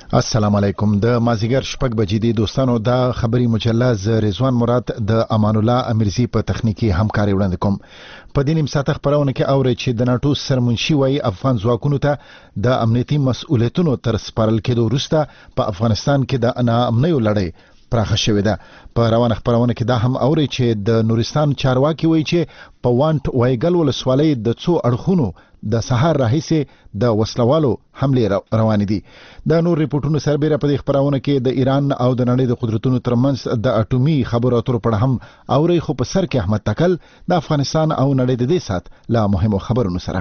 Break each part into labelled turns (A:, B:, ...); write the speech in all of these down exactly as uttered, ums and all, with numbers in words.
A: السلام علیکم. د مازیګر شپږ بجې دي دوستانو. دا خبري مجله ز رضوان مراد د امان الله امیرزی په تخنیکی همکاري وړاندې کوم. په دې نیم ساعت خبرونه کې اوري چې د ناتو سرمنشي وای افغان ځواکونو ته د امنیتي مسؤلیتونو تر سپارل کېدو وروسته په افغانستان کې د ناامنیو لړۍ پراخه شوې ده. په روانه خبرونه کې دا هم اوري چې د نورستان چارواکي وایي چې په وانټ وایګل ولسوالۍ د څو اړخونو د سهار راهیسې د وسلوالو حملې روان دي. د نور ریپورتونو سربېره په دې خبرونه کې د ایران او د نړۍ د قدرتونو ترمنځ د اټومي خبرو اترو په اړه هم اوري، خو په سر کې احمد تکل د افغانستان او نړۍ د دې سات لا مهمو خبرونو سره.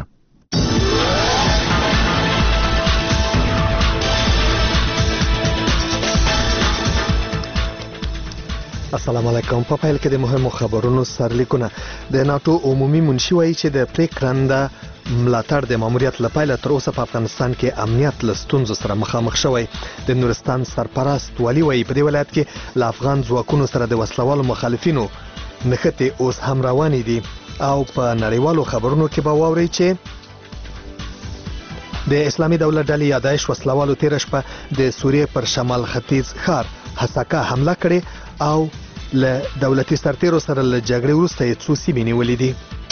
B: السلام علیکم. په پیل کې د مهمو خبرونو سرلیکونه. د ناتو عمومي منشي وایي چې د پریکړنده ملاتړ د ماموریت لپاره تر اوسه په افغانستان کې امنیت له ستونزو سره مخامخ شوی. د نورستان سرپرست والی وایي په دې ولایت کې له افغان ځواکونو سره د وسلوالو مخالفینو نښتې اوس هم روانې دي. او په نړیوالو خبرونو کې به واورئ چې د اسلامي دولت ډلې یا داعش وسلوالو تېره شپه د سوریې پر شمال ختیځ ښار حساکه حمله کړې او له دولتي سرتیرو سره له جګړې وروسته یې څو سیمې نیولې دي.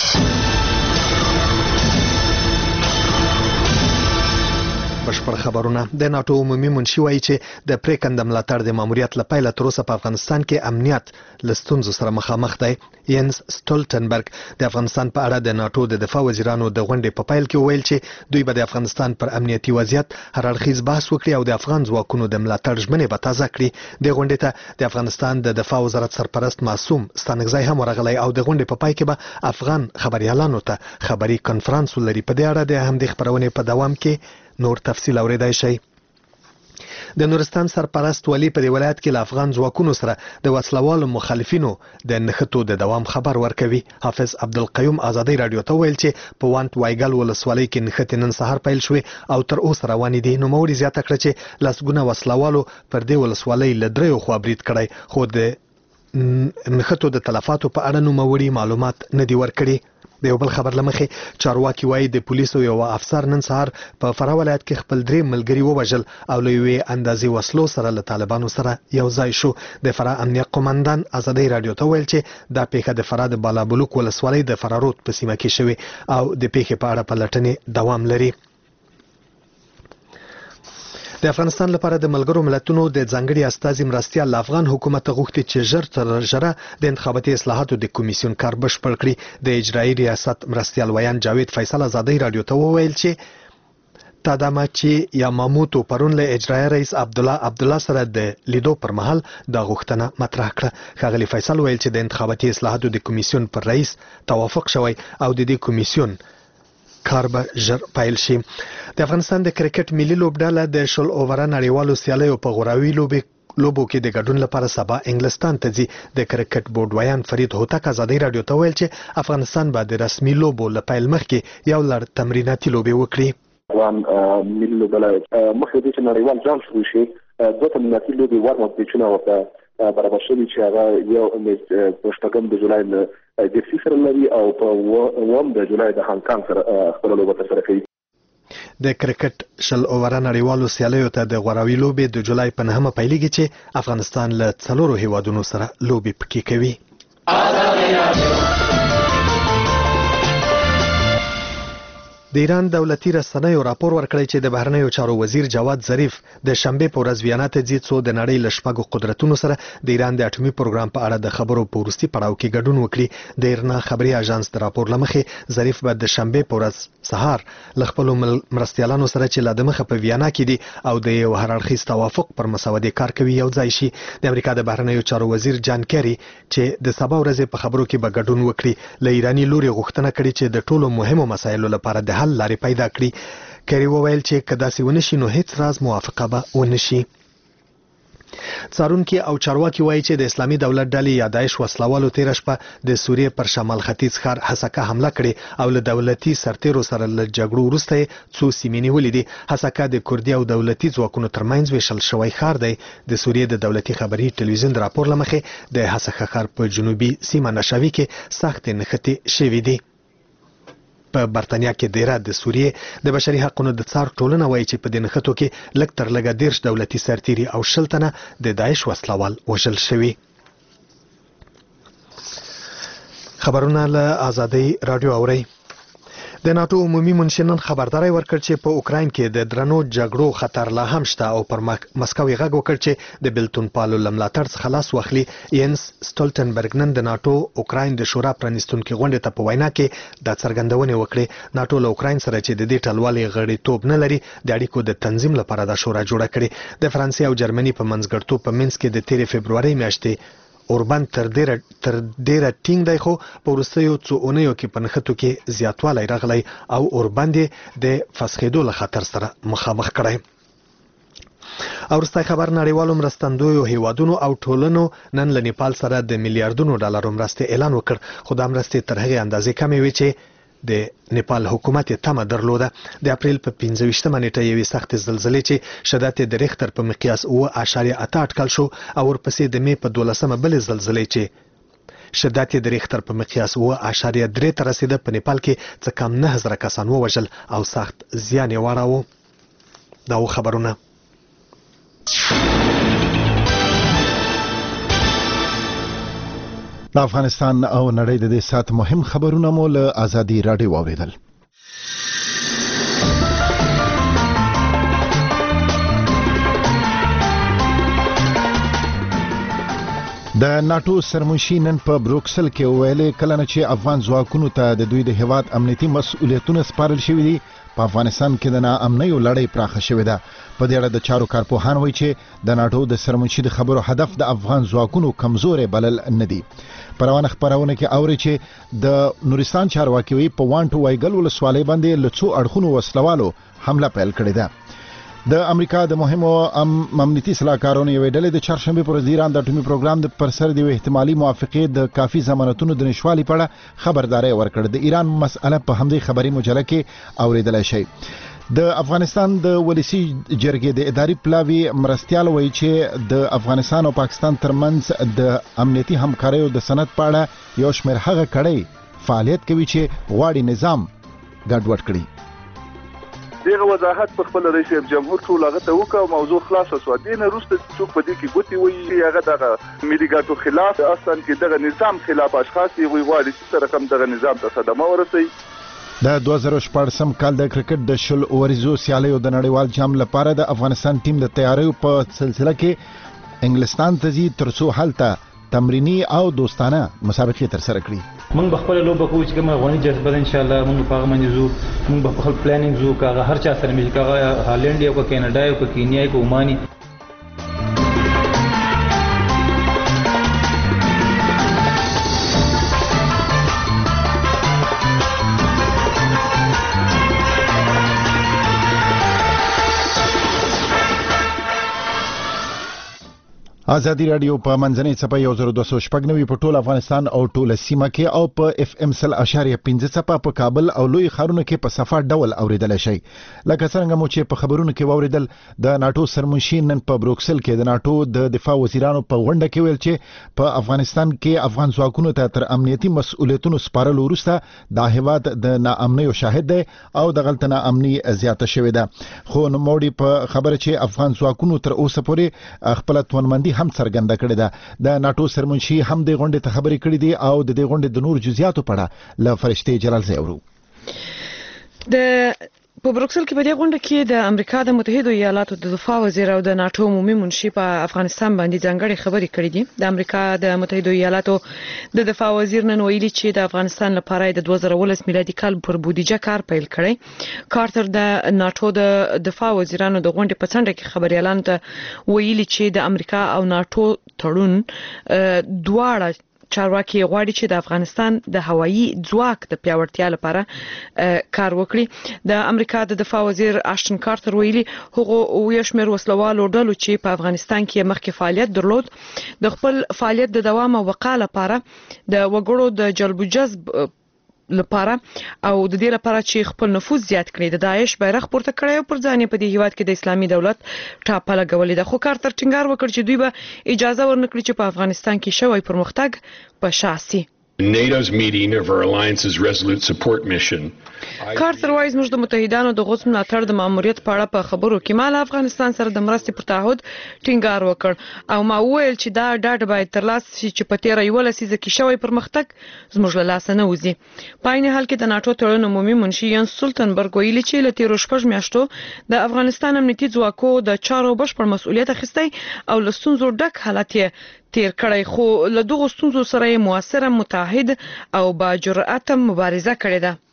B: بشپړ خبرونه. د ناتو عمومي منشي وایي چې د پریکنده ملاتړ د ماموریت لپاره تر اوسه په افغانستان کې امنیت له ستونزو سره مخامخ دی. ینس سټولټنبرګ د افغانستان په اړه د ناتو د دفاع وزیرانو د غونډې په پیل کې وویل چې دوی به د افغانستان پر امنیتي وضعیت هر اړخیز بحث وکړي او د افغان ځواکونو د ملاتړ ژمنې به تازه کړي. د غونډې ته د افغانستان د دفاع وزارت سرپرست معصوم ستانکزی هم ورغلی او د غونډې په پای کې به افغان خبريالانو ته خبري کنفرانس ولري. په دې اړه د همدې خبرونې په دوام کې نور تفصیل اوریدای شي. د نورستان سرپرست ولی په دې ولایت کې له افغان ځواکونو سره د وسلوالو مخالفینو د نښتو د دوام خبر ورکوي. حافظ عبدالقیوم ازادي رادیو ته ویل چې په وانټ وایګل ولسوالۍ کې نښتې نن سهار پیل شوې او تر اوسه روانې دي. نوموړي زیاته کړه چې لسګونه وسلوالو پر دې ولسوالۍ له دریو خوا برید کړی، خو د نښتو د تلفاتو په اړه نوموړي معلومات نه دي ورکړي. د یو بل خبر لمخې چارواکي وایي د پولیسو یو افسر نن سهار په فراه ولایت کې خپل درې ملګري ووژل او له یوې اندازې وسلو سره له طالبانو سره یو ځای شو. د فراه امنیه قومندان ازادي رادیو ته ویل چې دا پیښه د فراه د بالابلوک ولسوالۍ د فرارود په سیمه کې شوې او د پیښې په اړه پلټنې دوام لري. د افغانستان لپاره د ملګرو ملتونو د ځانګړي استازي مرستیال له افغان حکومت غوښتي چې ژر تر ژره د انتخاباتي اصلاحاتو د کمیسیون کار بشپړ کړي. د اجرایي ریاست مرستیال ویان جاوید فیصل ازادي رادیو ته وویل چې تاداماچی یاماموتو پرون له اجرایي رئیس عبدالله عبدالله سره د لیدو پر مهال دا غوښتنه مطرح کړه. ښاغلي فیصل ویل چې د انتخاباتي اصلاحاتو د کمیسیون پر رئیس توافق شوی او د دې کمیسیون کار به ژر پیل شي. د افغانستان د کرکټ ملي لوبډله د شل اووره نړیوالو سیالیو په غوراوي لوبې لوبو کې د ګډون لپاره سبا انګلستان ته ځي. د کرکټ بورډ ویان فرید هوتک ازادي رادیو ته ویل چې افغانستان به د رسمي لوبو له پیل مخکې یو لړ تمریناتي لوبې وکړي.
C: افغان ملي لوبډله مخکې د نړیوال جام شروع شي دوه تمریناتي لوبې ورمپ پیچونه ورته برابر شوي چې هغه یو په شپږم د جولای له ډیفسي سره لري او په اووم د جولای د هانګ کانګ سره خپله لوبه ترسره کوي.
B: د کرکټ شل اووره نړیوالو سیالیو ته د غوراوي لوبې د جولای په نهمه پیلېږي چې افغانستان له څلورو هیوادونو سره لوبې پکې کوي. د ایران دولتي رسنیو راپور ورکړی چې د بهرنیو چارو وزیر جواد ظریف د شنبې په ورځ ویانا ته ځي څو د نړۍ له شپږو قدرتونو سره د ایران د اټومي پروګرام په اړه د خبرو په وروستي پړاو کې ګډون وکړي. د ایرنا خبري اژانس د راپور له مخې ظریف به د شنبې په ورځ سهار له خپلو مرستیالانو سره چې لا د مخه په ویانا کې دي او د یو هر اړخیز توافق پر مسودې کار کوي یو ځای شي. د امریکا د بهرنیو چارو وزیر جان کیری چې د سبا ورځې په خبرو کې به ګډون وکړي له ایراني لوري غوښتنه کړې چې د ټولو مهمو مسایلو لپاره د حل لارې پیدا کړي. کیری وویل چې که داسې ونشي نو هیڅ راز موافقه به ونشي. څارونکي او چارواکي وایي چې د اسلامي دولت ډلې یا داعش وسلوالو تېره شپه د سوریې پر شمال ختیځ ښار حساکه حمله کړې او له دولتي سرتیرو سره له جګړو وروسته یې څو سیمې نیولې دي. حساکه د کردي او دولتي ځواکونو ترمنځ ویشل شوی ښار دی. د سوریې د دولتي خبري ټلویزیون د راپور له مخې د حساکه ښار په جنوبي سیمه نشوي کې سختې نښتې شوې دي. په برتانیا کې دیره د سوریې د بشري حقوقو د څار ټولنه وایي چې په دې نښتو کې لږ تر لږه دیرش دولتي سرتیري او شل تنه د داعش وسلوال وژل شوي. خبرونه له آزادۍ رادیو اورئ. د ناتو عمومي منشي نن خبرداري ورکړ چې په اوکراین کې د درنو جګړو خطر لا هم شته او پر مسکو یې غږ وکړ چې د بلتون پالو له ملاتړ څخه خلاص واخلي. ینس سټولټنبرګ نن د ناتو اوکراین د شورا پرانیستونکي غونډې ته په وینا کې د څرګندونې وکړې. ناتو له اوکراین سره چې د دې ټلوالې غړیتوب نه لري د اړیکو د تنظیم لپاره د شورا جوړه کړې. د فرانسې او جرمني په منځګړتوب په منځ کې د تیرې فبرवरी میاشتې اوربان تر ډیره تر ډیره ټینګ دی، خو په وروستیو څو اونیو کې په نښتو کې زیاتوالی راغلی او اوربان د فسخېدو له خطر سره مخامخ کړی. او وروستی خبر نړیوالو مرستندویو هیوادونو او ټولنو نن له نیپال سره د میلیارډونو ډالرو مرستې اعلان وکړ، خو دا مرستې تر هغې اندازې کمې وې چې د نیپال حکومت یې تمه درلوده. د اپریل په پنځه ویشتمه نیټه یوې سختې زلزلې چې شدت یې د ریختر په مقیاس اوه اعشاریه اته اټکل شو او ورپسې د مې په دولسمه بلې زلزلې چې شدت یې د ریختر په مقیاس اوه اعشاریه درې ته رسېده په نیپال کې څه کم نه زره کسان ووژل او سخت زیان یې واړاوه. دا و خبرونه.
A: د افغانستان او نړۍ د دې سات مهم خبرونه مو له آزادي رادیو واوریدل. د ناتو سرمنشي نن په بروکسل کې ویلي کله نه چې افغان ځواکونو ته د دوی د هیواد امنیتي مسؤلیتونه سپارل شوي دي، په افغانستان کې د ناامنیو لړۍ پراخه شوې ده. په دې اړه د چارو کارپوهان وایي چې د ناتو د سرمنشي د خبرو هدف د افغان ځواکونو کمزورې بلل نه دي. په روانه خبرونه کې اوري چې د نورستان چارواکي وایي په وانټو وایګل ولسوالۍ باندې له څو اړخونو وسلوالو حمله پیل کړې ده. د امریکا د مهمو امنیتي صلاحکارانو یوې ډلې د چهارشنبه پر ورځ د ایران د اټومي پروګرام د پرسر د احتمالي موافقې د کافي ضمانتونو د نشوالي په اړه خبرداري ورکړه. د ایران مسأله په همدې خبري مجله کې اوریدل شي. د افغانستان د ولسی جرګې د اداري پلاوی مرستيال وایي چې د افغانستان او پاکستان ترمنځ د امنیتي همکاریو د سند په اړه یو شمېر هغه کړي فعالیت کوي چې غواړي نظام ګډوډ کړي.
D: دغه وضاحت په خپل رئیس جمهور ټول هغه ته وکړ، موضوع خلاصه شو. دین وروسته څوک په دې کې ګوتې وایي هغه دغه ملي ګټو خلاف اصلا کې دغه نظام خلاف اشخاص یې غواړي چې رقم دغه نظام ته صدمه ورسوي. د دوه زره شپږم کال د کرکټ د شل اوریزو سیالیو د نړیوال جام لپاره د افغانستان ټیم د تیاریو په سلسله کې انګلستان ته ځي ترڅو هلته تمرینی او دوستانه مسابقې تر سره کړي.
E: موږ به خپل لوبه کوو چې کوم افغاني جذبه ان شاء الله موږ په هغه باندې زو موږ به خپل پلانینګ زو کاغه هر چا سره مې کاغه هالند یو کینیډا یو کینیا یو عماني.
A: آزادی رادیو په منځنۍ څپه یو زر دوه سوه شپږ نوي په ټول افغانستان او ټول سیمه کې او په اف ام سل اشاریه پنځه څپه په کابل او لوی ښارونو کې په صفه ډول اوریدل شي. لکه څنګه مو چې په خبرونو کې واوریدل د ناتو سرمنشي نن په بروکسل کې د ناتو د دفاع وزیرانو په غونډه کې ویل چې په افغانستان کې افغان ځواکونو ته تر امنیتي مسؤلیتونو سپارل وروسته د هیواد د ناامنیو شاهد دی او د غلط ناامني زیاته شوې ده. خو نوموړي په خبره چې افغان ځواکونو تر اوسه پورې خپل توانمندي هم څرګنده کړې ده. د ناتو سرمنشي هم د غونډې ته خبرې کړې دي او د دې غونډې د نور جزئیاتو په اړه له فرشتي جلال زیورو.
F: د په بروکسل کې په دې غونډه کې د امریکا د متحده ایالاتو د دفاع وزیر او د ناتو عمومي منشي په افغانستان باندې ځانګړي خبرې کړې دي. د امریکا د متحده ایالاتو د دفاع وزیر نن ویلي چې د افغانستان لپاره د دوه زره ولس میلادي کال پر بودیجه کار پیل کړی. کارتر د ناتو د دفاع وزیرانو د غونډې په څنډه کې خبريالانو ته ویلي چې د امریکا او ناتو تړون دواړه چارواکي غواړي چې د افغانستان د هوایي ځواک د پیاوړتیا لپاره کار وکړي. د امریکا د دفاع وزیر آشټن کارتر ویلي هغه یو شمېر وسلوالو ډلو چې په افغانستان کې مخکې فعالیت درلود د خپل فعالیت د دوام او بقا لپاره د وګړو د جلب و جذب لپاره او د دې لپاره چې خپل نفوذ زیات کړي د داعش بیرغ پورته کړی او پر ځان په دې هیواد کې د اسلامي دولت ټاپه لګولې ده. خو کارتر ټینګار وکړ چې دوی به اجازه ورنکړي چې په افغانستان کې شوی پرمختګ په شاسي.
G: NATO's meeting of our alliance's Resolute Support Mission.
F: کارتر وایي زموږ د متحدانو د غوڅ ملاتړ د ماموریت په اړه په خبرو کې ما له افغانستان سره د مرستې پر تعهد ټینګار وکړ او ما وویل چې دا ډاډ باید ترلاسه شي چې په تیره یوه لسیزه کې شوی پرمختګ زموږ له لاسه نه وځي. په عین حال کې د ناټو تړون عمومي منشي ینس سټولټنبرګ ویلي چې له تیرو شپږ میاشتو د افغانستان امنیتي ځواکو د چارو بشپړ مسؤلیت اخیستی او له ستونزو ډک حالت یې تیر کړی، خو له دغو ستونزو سره یې موثره متحد او با جرأته مبارزه کړې ده.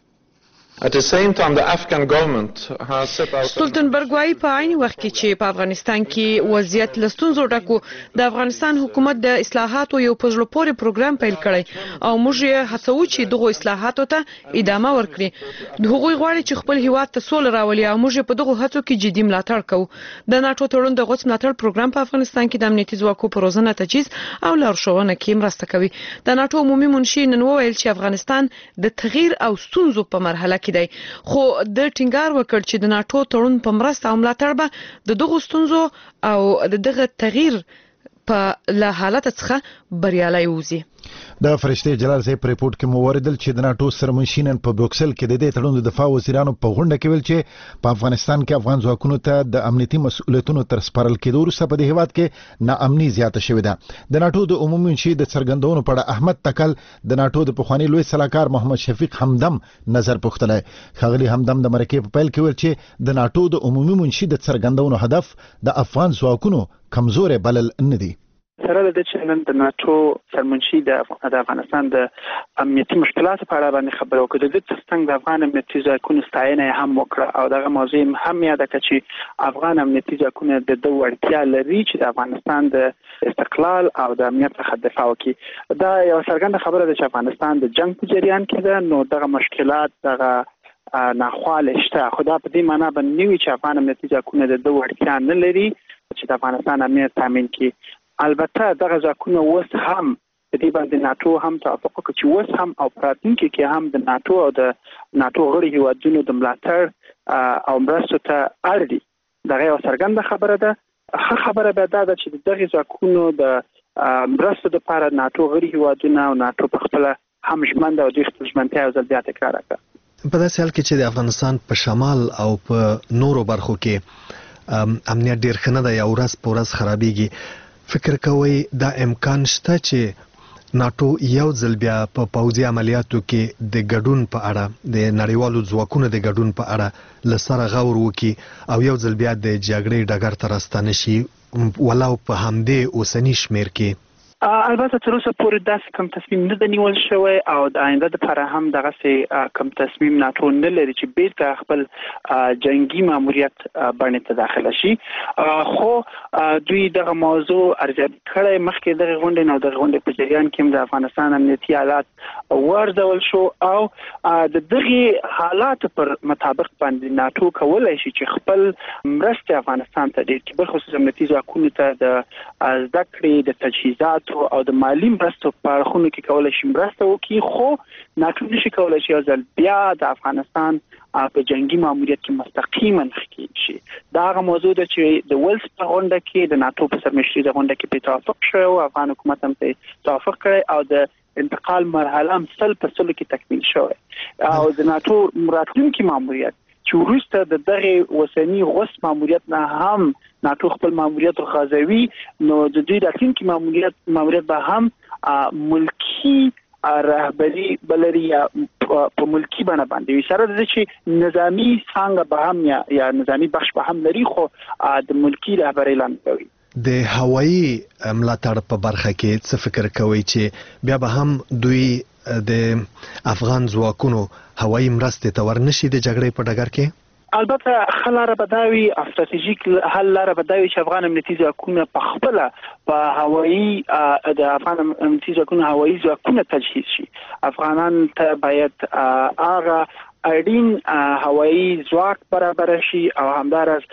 H: At the same time, the Afghan government has set out.
F: سټولټنبرګ وايي په عین وخت کې چې په افغانستان کې وضعیت له ستونزو ډک و، د افغانستان حکومت د اصلاحاتو یو په زړه پورې پروګرام پیل کړی او موږ یې هڅو چې دغه اصلاحاتو ته ادامه ورکړي. د هغوی غواړي چې خپل هیواد ته سوله راولي او موږ په دغه هڅو کې جدي ملاتړ کوو. د ناټو تړون د غوڅ ملاتړ پروګرام په افغانستان کې د امنیتي ځواکو په روزنه، تجهیز او لارښوونه کې مرسته کوي. د ناټو عمومي منشي نن وویل چې افغانستان د تغییر او ستونزو په مرحله کې دی، خو د ټینګار وکړ چې د ناټو تړون په مرسته او ملاتړ به د دغو ستونزو او د دغه تغییر په له حالت څخه بریالي وځي.
A: د فرشته جلال صاحب په ریپورت کې مو وردل چې د ناټو سرمنشي نن په بروکسل کې د دې تړون د دفاع وزیرانو په غونډه کې ویل چې په افغانستان کې افغان ځواکونو ته د امنیتي مسؤلیتونو تر سپارل کېدو وروسته په دې هیواد کې ناامني زیاته شوې ده. د ناټو د عمومي منشي د څرګندونو په اړه احمد تکل د ناټو د پخوانی لوی سلاکار محمد شفیق همدم نظر پوښتلی. ښاغلي همدم د مرکې په پیل کې ویل چې د ناټو د عمومي منشي د څرګندونو هدف د افغان ځواکونو کمزوري بلل نه دی.
I: سره د چې نن د ناټو سرمنشي د افغانستان د امنیتي مشکلاتو په اړه باندې خبرې وکړه. د ترڅنګ د افغان امنیتي ځواکونو ستاینه هم وکړه او دغه موضوع هم یاد کړه چې افغان امنیتي ځواکونه د دوه وړتیا لري چې د افغانستان د استقلال او د امنیت څخه دفاع وکړي. دا یو څرګنده خبره ده چې افغانستان د جنگ په جریان کې ده، نو دغه مشکلات دغه ناخواله شته، خو دا په دې معنی باندې نه وي چې افغان امنیتي ځواکونه د دوه وړتیا نه لري چې د افغانستان امنیت تامین کړي. البته دغه ځواکونه اوس هم په دې باندې ناټو هم توافق وکړ چې اوس هم او راتلونکي کې هم د ناټو او د ناټو غړي هیوادونو د ملاتړ او مرستو ته اړ دي. دغه یو څرګنده خبره ده. ښه خبره به دا ده چې دغه ځواکونو د مرستو لپاره ناټو غړي هیوادونه او ناټو په خپل هم ژمنه او د خپل ژمنتیا او ځل بیا تکرار کړه.
B: په داسې حال کې چې د افغانستان په شمال او په نورو برخو کې امنیت ډیر ښه نه دی، یو ورځ په ورځ خرابېږي. فکر کوي دا امکان شته چې ناټو یو ځل بیا په پوځي عملیاتو کې د ګډون په اړه د نړیوالو ځواکونو د ګډون په اړه لسره غور وکړي او یو ځل بیا د جګړې ډګر ته راستانه شي ولو په همدې اوسني شمېر کې؟
I: البته تر اوسه پورې داسې کوم تصمیم نه دی نیول شوی او د آینده لپاره هم دغسې کوم تصمیم ناټو نه لري چې بیرته خپل جنگي ماموریت باندې ته داخله شي. خو دوی دغه موضوع ارزیابي کړی مخکې دغه غونډې نه، دغه غونډې په جریان کې هم د افغانستان امنیتي حالات وارزول شو او د دغه حالات پر مطابق باندې ناټو کولای شي چې خپل مرستې افغانستان ته ډېر کړي، بخصوص امنیتي ځواکونو ته د زده کړې، د تجهیزات او د مالی مرستو په اړخونو کې کولای شي مرسته وکړي، خو ناټو نشي کولای شي یو ځل بیا د افغانستان په جنگي ماموریت کې مستقیما ښکېل شي. دا هغه موضوع ده چې د ولس په غونډه کې د ناټو په سرمشري د غونډه کې په توافق شوی او افغان حکومت هم په توافق کړی او د انتقال مرحله هم سل په سلو کې تکمیل شوی او د ناټو راتلونکي ماموریت چې وروسته د دغه وسنی غوث ماموریت نه هم ناټو خپل ماموریت غازوي، نو د دوی راتلونکي ماموریت ماموریت به هم ملکی رهبری بلري یا په ملکی بڼه باندې وي، سره د چې نظامی څنګه به هم یا یا نظامی بخش به هم لري، خو د ملکی رهبری لاندې کوي.
B: د هوایی ملاتړ په برخه کې څه فکر کوي چې بیا به هم دوی د افغان ځواکونو هوایی مرستې ته ورنشي د جګړې په ډګر کې؟
I: البته خلاره بداوي استراتیژیک حل لاره بداوي چې افغان امنیتي ځواکونه په خپل په هوایی د افغان امنیتي ځواکونو هوایی ځواکونه تجهیز شي. افغانان ته باید هغه اړین هوایی ځواک برابر شي او همدارس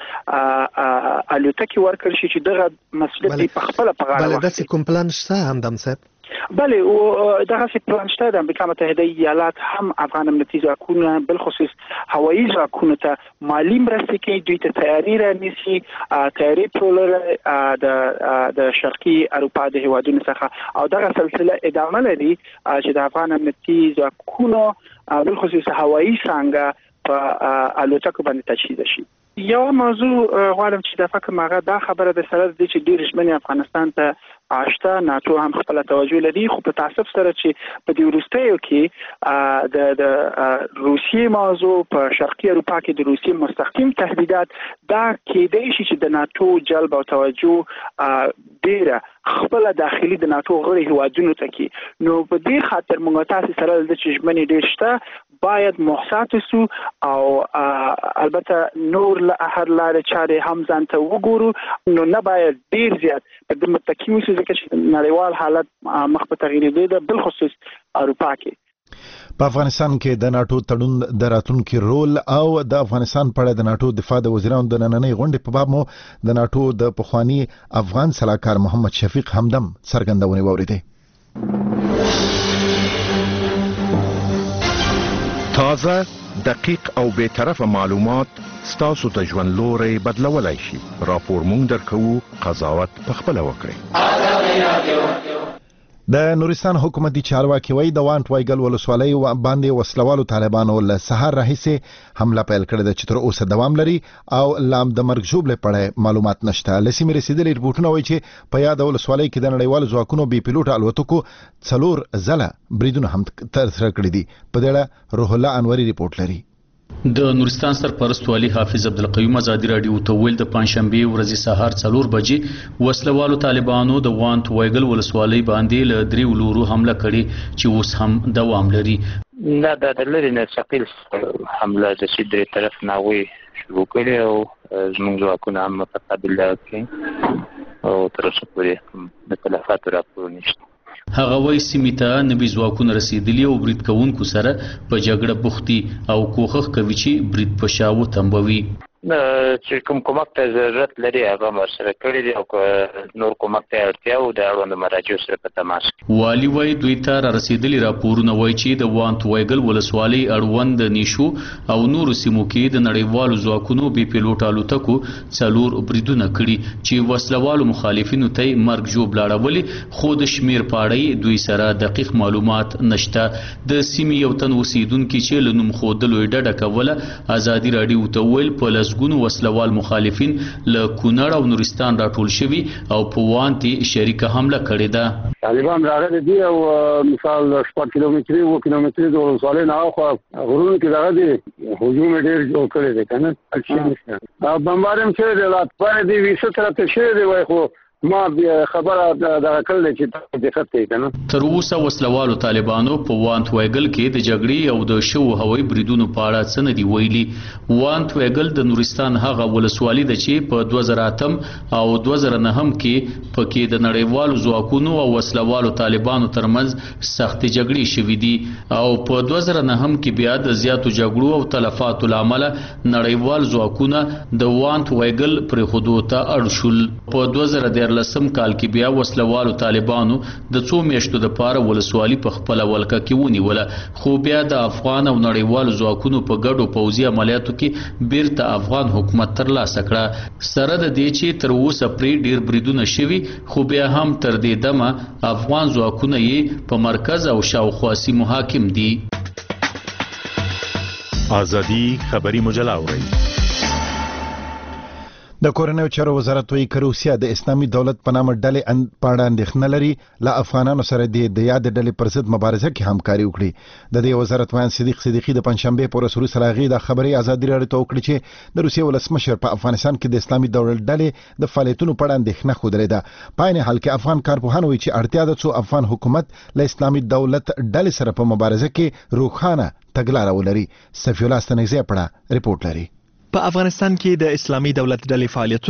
I: الوتکې ورکړل شي چې دغه مسؤلیت په خپل په غاړه
B: واخلي. بل داسې کوم پلان شته همدم صاحب
I: بله او دغه څه پلان شته د امریکا متحده ایالات هم افغان امنیتي ځواکونه بالخصوص هوایي ځواکونه ته مالی مرستې کوي، دوی ته تیاری رانیسي، تیاری پرولر د د شرقي اروپا د هیوادونو څخه او دغه سلسله ادامه لري چې د افغان امنیتي ځواکونو بالخصوص هوایي څنګه په الوتکو باندې تجهیز شي. یو موضوع غواړم چې د فکر ماغه دا خبره د سره د چې ډیر ژمنې افغانستان ته آشته ناتو هم خپل توجه لري، خو په تاسف سره چې په دې وروستیو کې د د روسیې موضوع په شرقي اروپا کې د روسیې مستقیم تهدیدات دا کېدای شي چې د ناتو جلب او توجه ډیره خپل داخلي د ناتو غړي هیوادونو ته کې. نو په دې خاطر موږ تاسو سره د چې ژمنې ډیر شته باید محتاط سو او البته نور له هر لارې چارې هم ځان ته وګورو، نو نه باید ډیر زیات په دې متکی وسو ځکه چې نړیوال حالت مخ په تغییر دی د بالخصوص اروپا کې.
A: په افغانستان کې د ناتو تړون د راتلونکي رول او د افغانستان په اړه د ناتو دفاع د وزیرانو د نننۍ غونډې په باب مو د ناتو د پخوانی افغان سلاکار محمد شفیق همدم څرګندونې واوریدې.
J: تازه، دقیق او بی‌طرفه معلومات ستاسو ته ژوند لوري بدلولای شي. راپور مونږ درکو، قضاوت پخپله وکړئ. د نورستان حکومتي چارواکي وایي د وانټ وایګل ولسوالۍ باندې وسلوالو طالبانو له سهار راهیسې حمله پیل کړې ده چې تر اوسه دوام لري او لام د مرګ ژوبلې په اړه معلومات نشته. له سیمې رسېدلي رپورټونه وایي چې په یاده ولسوالۍ کې د نړیوالو ځواکونو بې پیلوټه الوتکو څلور ځله بریدونه هم ترسره کړي دي. په دې اړه روح الله انوري رپورټ لري.
K: د نورستان سرپرست والي حافظ عبدالقیوم ازادي رادیو ته ویل د پنځشنبه ورځې سهار څلور بجې وسلوالو طالبانو د وانټ وایګل ولسوالۍ باندې له درې ولورو حمله کړې چې اوس هم دوام لري.
L: نه دا د لري نه ثقيل حمله د سیدري طرف ناوي شروع کړي او زموږ ځواکونه هم متقابل کوي او تر اوسه پورې د تلفات راپور نشته.
K: هغه وایي سیمې ته نوي ځواکونه رسېدلي او برید کوونکو سره په جګړه بوختي او کوښښ کوي چې برید په شا وتمبوي.
L: چې کوم کومک ته ضرورت لري هغه ورسره کړی دی او نور کومک ته اړتیا او د اړوند مراجعو سره په تماس.
K: والي وایي دوی ته را رسېدلي راپورونه وایي چې د وانټ وایګل ولسوالۍ اړوند نیشو او نورو سیمو کې د نړیوالو ځواکونو بې پیلوټه الوتکو څلور بریدونه کړي چې وسلوالو مخالفینو ته مرګ ژوبل اړولي، خو د شمیر پاړۍ دوی سره دقیق معلومات نشته. د سیمې یو تن اوسیدونکي چې له نوم ښودلو یې ډډه کوله ازادي راډیو ته ویل په لسګونو وسلوال مخالفین له کونړ او نورستان راټول شوي او په وانټ شریکه حمله کړې ده.
M: طالبان راغلي دي او مثال شپږ کیلومتري او کیلومتري د ولسوالۍ نه اخوا غرونو کې دغه دي هجوم ډېر جوړ کړی دی کنه اکشن نشته. بمبارم چې د لاتپای دی ویسه طرف شه دی وای خو ما خبره دا کړل چې دقت کوي کنه.
K: تر اوسه وسلوالو طالبانو په وانټ وایګل کې د جګړې او د شو هوایي بریدونو په اړه څه نه دی ویلي. وانټ وایګل د نورستان هغه ولسوالۍ ده چې په دوه زره اتم او دوه زره نهم کې پکې د نړیوالو ځواکونو او وسلوالو طالبانو ترمنځ سختې جګړې شوې دي او په دوه زره نهم کې بیا د زیاتو جګړو او تلفاتو لامل نړیوال ځواکونه د وانټ وایګل پرې خودو ته اړ شول. په دوه زره لسم کال کې بیا وسلوالو طالبانو د څو میاشتو د پاره ولسوالي په خپل ولکه کې ونیوله، خو بیا د افغان او نړیوالو ځواکونو په ګډو پوځي عملیاتو کې بیرته افغان حکومت ترلاسه کړه. سره د دې چې تر اوسه پرې ډیر بریدونه شوي، خو بیا هم تر دې دمه افغان ځواکونه یې په مرکز او شاوخوا سیمو حاکم دي.
J: ازادي خبري مجله اوري.
A: د کورنیو چارو وزارت وایي که روسیه د اسلامي دولت په نامه ډلې په اړه اندېښنه لري له افغانانو سره د یاد ډلې پر ضد مبارزه کې همکاري وکړي. د دې وزارت وایي صدیق صدیقي د پنځشنبه پر ورځ وروسته هغې د خبري ازادي راډیو ته وکړي چې د روسیې ولسمشر په افغانستان کې د اسلامي دولت ډلې د فعالیتونو په اړه اندېښنه ښودلې ده. په عین حال کې افغان کارپوهان وایي چې اړتیا ده څو افغان حکومت له اسلامي دولت ډلې سره په مبارزه کې روښانه تګلاره ولري. صفي الله ستنګزی پړه رپورټ لري.
N: په افغانستان کې د اسلامي دولت ډلې فعالیتونو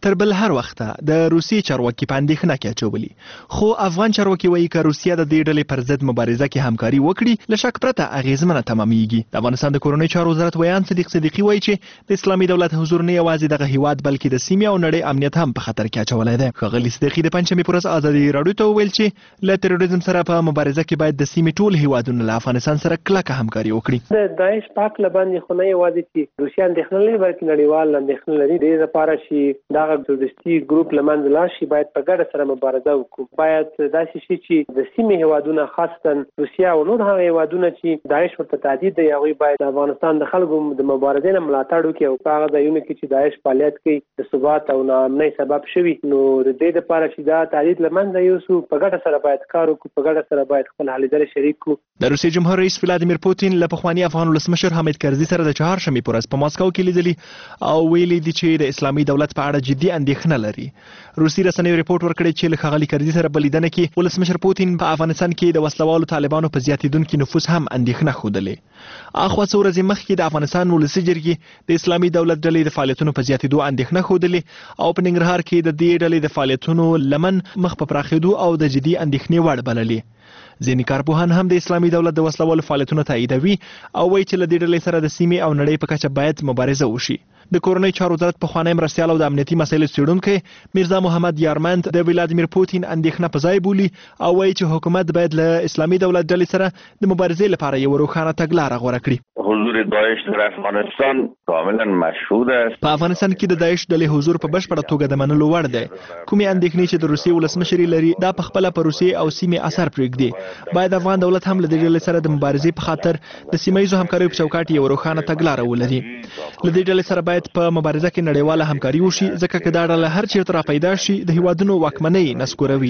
B: تر بل هر وخت د روسي چارواکي په اندېښنه کې اچولي، خو افغان چارواکي وایي چې روسیا د دې ډلې پر ضد مبارزه کې همکاري وکړي له شک پرته اغیزمنه تمامېږي. د افغانستان د کورنۍ چارو وزارت ویان صدیق صدیقي وایي چې د اسلامي دولت حضور نه یوازې دغه هیواد بلکې د سیمې او نړۍ امنیت هم په خطر کې اچولی دی. ښاغلي صدیقي د پنجشنبې پر ورځ ازادي راډیو ته وویل چې له تروریزم سره په مبارزه کې باید د سیمې ټول هیوادونه له افغانستان سره کلکه همکاري وکړي.
N: د داعش پاک لباندې خو نه یوازې چې روسیا اندېښنه لري بلکې نړیوال اندېښنه لري. دې لپاره چې دغه تروریستي ګروپ له منځه لاړ شي باید په ګډه سره مبارزه وکړو. باید داسې شي چې د سیمې هیوادونه خاصتا روسیا او نور هغه هیوادونه چې داعش ورته تهدید دی هغوی باید د افغانستان د خلکو د مبارزې نه ملاتړ وکړي او په هغه ځایونو کې چې داعش فعالیت کوي د ثبات او ناامنۍ سبب شوي، نو د دې لپاره چې دا تهدید له منځه یوسو په ګډه سره باید کار وکړو، په ګډه سره باید خپل هلې ځلې شریک کړو.
B: د روسیې جمهور رئیس ولادیمیر پوتین له پخواني افغان ولسمشر حامد کرزي سره د چهارشنبې په ورځ په ماسکو کې لیدلي او ویلي دي چې د اسلامي دولت په اړه جدي اندېښنه لري. روسي رسنیو ریپورت ورکړی چې له ښاغلي کرزي سره په لیدنه کې ولسمشر پوتین په افغانستان کې د وسلوالو طالبانو په زیاتېدونکي نفوذ هم اندېښنه ښودلې. اخوا څو ورځې مخکې د افغانستان ولسي جرګې د اسلامي دولت ډلې د فعالیتونو په زیاتېدو اندېښنه ښودلې او په ننګرهار کې د دې ډلې د فعالیتونو لمن مخ په پراخېدو او د جدي اندېښنې وړ بللې. ځینې کارپوهان هم د اسلامي دولت د وسلوالو فعالیتونو تاییدوي او وایي چې له دې ډلې سره د سیمې او نړۍ په کچه باید مبارزه وشي. د کورنۍ چارو وزارت پخوانی مرستیال او د امنیتي مسایلو څېړونکی میرزا محمد یارمند د ولادیمیر پوتین اندېښنه په ځای بولي او وایي چې حکومت باید له اسلامي دولت ډلې سره د مبارزې لپاره یو روښانه تګلاره غوره کړي.
O: حضور داعش در افغانستان کاملا مشهود است.
B: په افغانستان کې د داعش ډلې حضور په بشپړه توګه د منلو وړ دی. کومې اندېښنې چې د روسیې ولسمشر لري دا په خپله په روسیې او سیمې اثر پرېږدي. باید افغان دولت هم له دې ډلې سره د مبارزې په خاطر د سیمه ییزو همکاریو په چوکاټ یو روښانه تګلاره ولري. له دې ډلې سره باید په مبارزه کې نړیواله همکاري وشي ځکه که دا ډله هر چیرته را پیدا شي د هیوادونو واکمنۍ نسکوروي.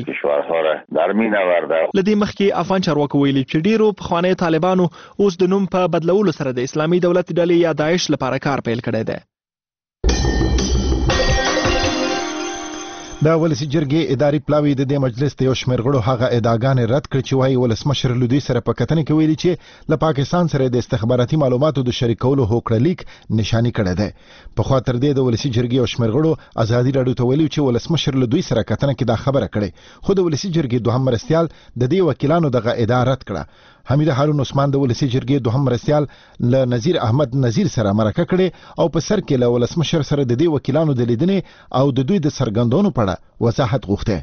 B: له دې مخکې افغان چارواکو ویلي چې ډیرو پخوانیو طالبانو اوس د نوم په بدلولو سره د اسلامي دولت ډلې یا داعش لپاره کار پیل کړی دی.
A: د ولسی جرګې اداري پلاوی د دې مجلس ته یو شمېر غړو هغه ادعاګانې رد کړې چې وايي ولسمشر له دوی سره په کتنې کې ویلي چې له پاکستان سره د استخباراتي معلوماتو د شریکولو هوکړه لیک نشانی کړی دی. په خوا تر دې د ولسی جرګې یو شمېر غړو ازادي راډیو ته ویلي چې ولسمشر له دوی سره کتنه کې دا خبره کړې، خو د ولسی جرګې دوهم مرستیال د دې وکیلانو دغه ادعا رد کړه. حمید هارون عثمان د ولسی جرګې دوهم مرستیال له نذیر احمد نذیر سره مرکه کړې او په سر کې له ولسمشر سره د دې وکیلانو د لیدنې او د دوی د سرګندونو په اړه وضاحت غوښته.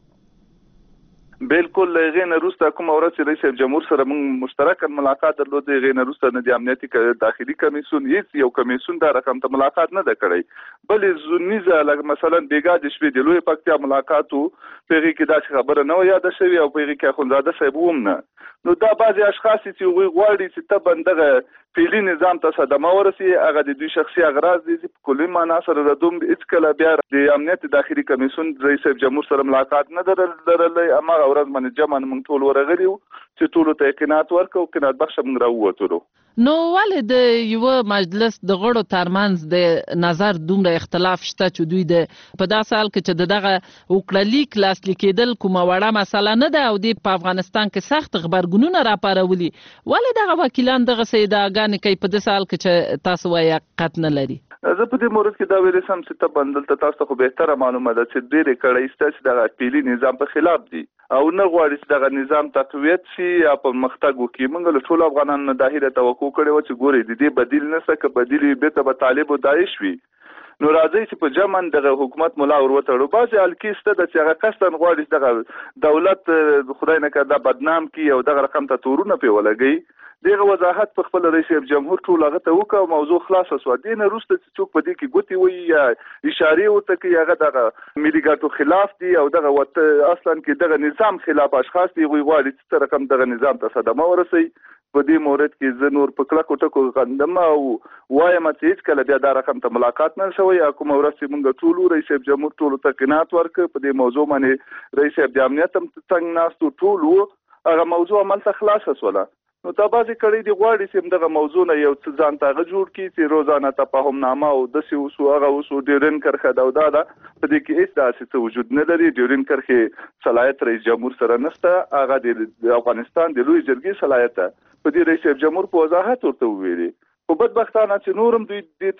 D: بالکل غین روسته کوم ورځ رئیس جمهور سره موږ مشترک ملاقات درلود. غین روسته نه د امنیتي داخلي کمیسیون هیڅ یو کمیسیون دا رقم ته ملاقات نه کړی، بلې زونیزه لکه مثلا بیګا د شپې د لوی پکتیا ملاقاتو پیغي کې دا خبره نه یاد شوی او پیغي کې خونزاده صاحب هم نه. نو دا بعضی اشخاص چې وی غواړي چې ته بندغه فعلی نظام ته صدمه ورسي هغه د دوی شخصي اغراض دي په کلی معنا سره ردوم هیڅ کله بیا د امنیت داخلي کمیسیون رئیس جمهور سره ملاقات نه درلې. اما ورځ باندې جمع موږ ټول ورغلیو چې ټول ته یقینات ورکو کنات بخښ موږ راووتلو.
P: نو ولې د یو مجلس د غړو ترمنځ د نظر دومره اختلاف شته چې دوی د په داسې حال کې چې دغه وکړه لیک لاسلیک کېدل کومه وړه مسله نه ده او د په افغانستان کې سخت خبرګونونه راپارولي، ولې دغه وکیلان دغه سیداګانې کوي په داسې حال کې چې تاسو وایي حقیقت نه لري؟
D: زه په دې مورد کې دا ویل سم چې ته بندل ته تاسو خو بهتره معلومه ده چې ډېرې کړۍ شته چې دغه پیلي نظام په خلاف دي او نه غواړي چې دغه نظام تقویت شي یا پرمختګ وکړي. موږ له ټولو افغانانو نه دا هیله توقع کړې وه چې ګورئ د دې بدیل نشته، که بدیل وي بېرته به طالب او داعش وي. نو راځئ چې په جمع دغه حکومت ملا ور وتړو. بعضې حلقې شته ده چې هغه قصدا غواړي چې دغه دولت خدای نه کړه دا بدنام کړي او دغه رقم ته تورونه پرې ولګوي. دغه وضاحت په خپل رئیس جمهور ټول هغه ته وکړ او موضوع خلاصه شوه. دې نه وروسته چې څوک په دې کې ګوتې وایي یا اشارې ورته کوي هغه دغه ملي ګټو خلاف دي او دغه اصلا کې دغه نظام خلاف اشخاص دي، هغوی غواړي چې څه رقم دغه نظام ته صدمه ورسوي. په دې مورد کې زه نور په کلکو ټکو غندم او وایم چې هېڅکله بیا دا رقم ته ملاقات نه شوی. کومه ورځ چې موږ ټولو رئیس جمهور ټولو ته قناعت ورکړ په دې موضوع باندې رئیس د امنیت هم څنګه ناستو ټولو هغه موضوع هملته خلاصه شوله. نو دا بعضې کړۍ دي غواړي چې دغه موضوع نه یو څه ځان ته هغه جوړ کړي چې روزانه تفاهم نامه او داسې اوسو هغه اوسو ډیورین کرښه ده او دا ده په دې کې هېڅ داسې څه وجود نه لري. ډیورین کرښې صلاحیت رئیس جمهور سره نشته، هغه د افغانستان د لوی جرګې صلاحیت ده. په دې رئیس جمهور په وضاحت ورته وویلي، خو بدبختانه چې نورم دوی دې ته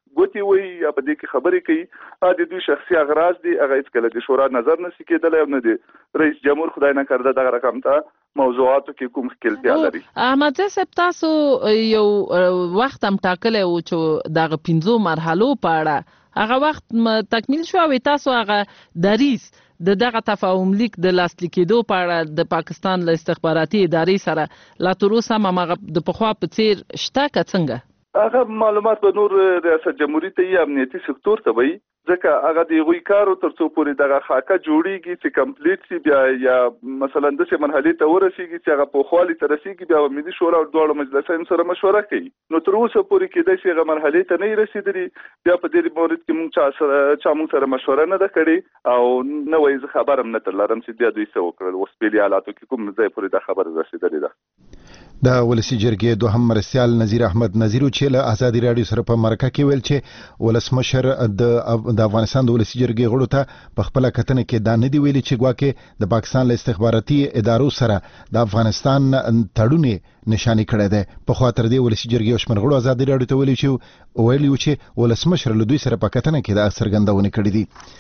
D: ګوتی وي یا په دې کې خبرې کوي د دوی شخصي اغراض دي هغه هیڅ کله د شورا نظر نشي کېدلی او نه د رئیس جمهور خدای نه کرده دغه رقم ته موضوعاتو کې کوم ښکېلتیا لري.
P: احمد صاحب تاسو یو وخت هم ټاکلی و چې دغه پنځو مرحلو په اړه هغه وخت تکمیل شو او تاسو هغه دریس د دغه تفاهم لیک د لاسلیک کېدو په اړه د پاکستان له استخباراتي ادارې سره لا تر اوسه هم هغه د پخوا په څیر شته که څنګه؟
D: هغه معلومات به نور ریاست جمهوریت ته یا امنیتي سکتور ته وي ځکه هغه د هغوی کار تر څو پورې دغه خاکه جوړیږي چې کمپلیټ شي بیا یا مثلا داسې مرحلې ته ورسیږي چې هغه پوخوالي ته رسیږي بیا ملي شورا او دواړو مجلسونو سره مشوره کوي. نو تر اوسه پورې کېدای شي هغه مرحلې ته نه رسیدلي بیا په دې مورد کې موږ چا سره چا موږ سره مشوره نه ده کړې او نه وایي زه خبر هم نه ترلرم چې بیا دوی څه وکړل. اوس بیلي حالاتو کې کوم ځای پورې دا خبره رسېدلې ده.
A: د ولسی جرګې دوهم مرستیال نذیر احمد نذیر چې له ازادي رادیو سره په مرکه کې ویل چې ولسمشر د د افغانستان د ولسی جرګې غړو ته په خپل کتنه کې دا نه دی ویلي چې ګواکې د پاکستان له استخباراتي ادارو سره د افغانستان تړونې نشاني کړی دی. په خوا تر دې ولسی جرګې شمن غړو ازادي رادیو ته ویلي چې ویلي چې ولسمشر له دوی سره په کتنه کې دا څرګندونه کړې دي.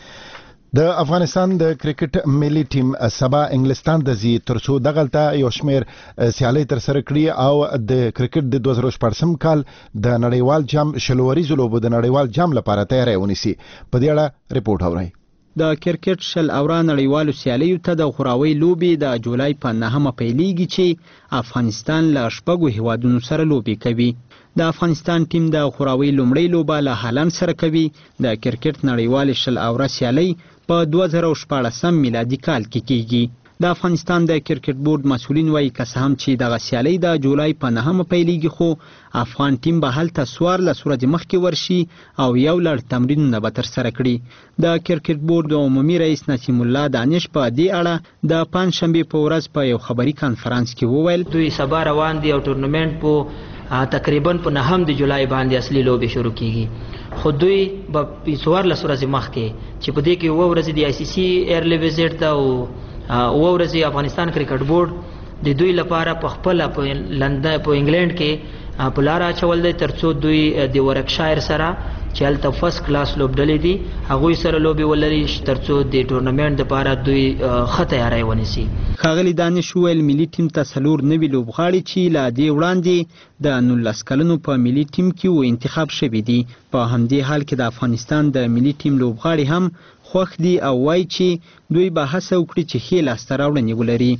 A: د افغانستان د کرکټ ملي ټیم سبا انګلستان د زی ترڅو دغلته یو شمیر سیالي تر سره کړی او د کرکټ د دوه زره شپږم کال د نړیوال جام شلوري زلوبو د نړیوال جام لپاره تیاری ونیسي. په دې اړه ریپورت اورئ.
Q: د کرکټ شل اورا نړیوالو سیالیو ته د خوراوي لوبي د جولای په نهمه پیلېږي چې افغانستان له شپږو هیوادونو سره لوبي کوي. د افغانستان ټیم د خوراوي لومړی لوبه له هالند سره کوي. د کرکټ نړیوال شل اورا سیالي په دوه زره شپاړسم میلادي کال کې کیږي. د افغانستان د کرکټ بورډ مسؤلین وایي که څه هم چې دغه سیالي د جولای په نهمه پیلېږي خو افغان ټیم به هلته څوارلس ورځې مخکې ورشي او یو لړ تمرینونه به ترسره کړي. د کرکټ بورډ د عمومي رئیس نسیم الله دانش په دې اړه د پنجشنبې په ورځ په یو خبري کانفرنس کې وویل
R: دوی سبا روان دي او ټورنمنت په تقریبا په نهم د جولای باندې اصلي لوبې شروع کیږي خو دوی به څوارلس ورځې مخکې چې په دې کې اووه ورځې د آی سی سی ایرلی وزټ ته او اووه ورځې افغانستان کرکټ بورډ د دوی لپاره په خپله په لندن په انګلینډ کې په لاره اچول دی تر څو دوی د ورکشایر سره چې هلته فرست کلاس لوبډلې دي هغوی سره لوبې ولري تر څو د ټورنمنټ دپاره دوی ښه تیاری ونیسي.
Q: ښاغلي دانش وویل ملي ټیم ته څلور نوي لوبغاړي چې له دې وړاندې د نولس کلنو په ملي ټیم کې و انتخاب شوي دي. په همدې حال کې د افغانستان د ملي ټیم لوبغاړي هم خوښ دي او وایي چې دوی به هڅه وکړي چې ښې لاسته راوړنې ولري.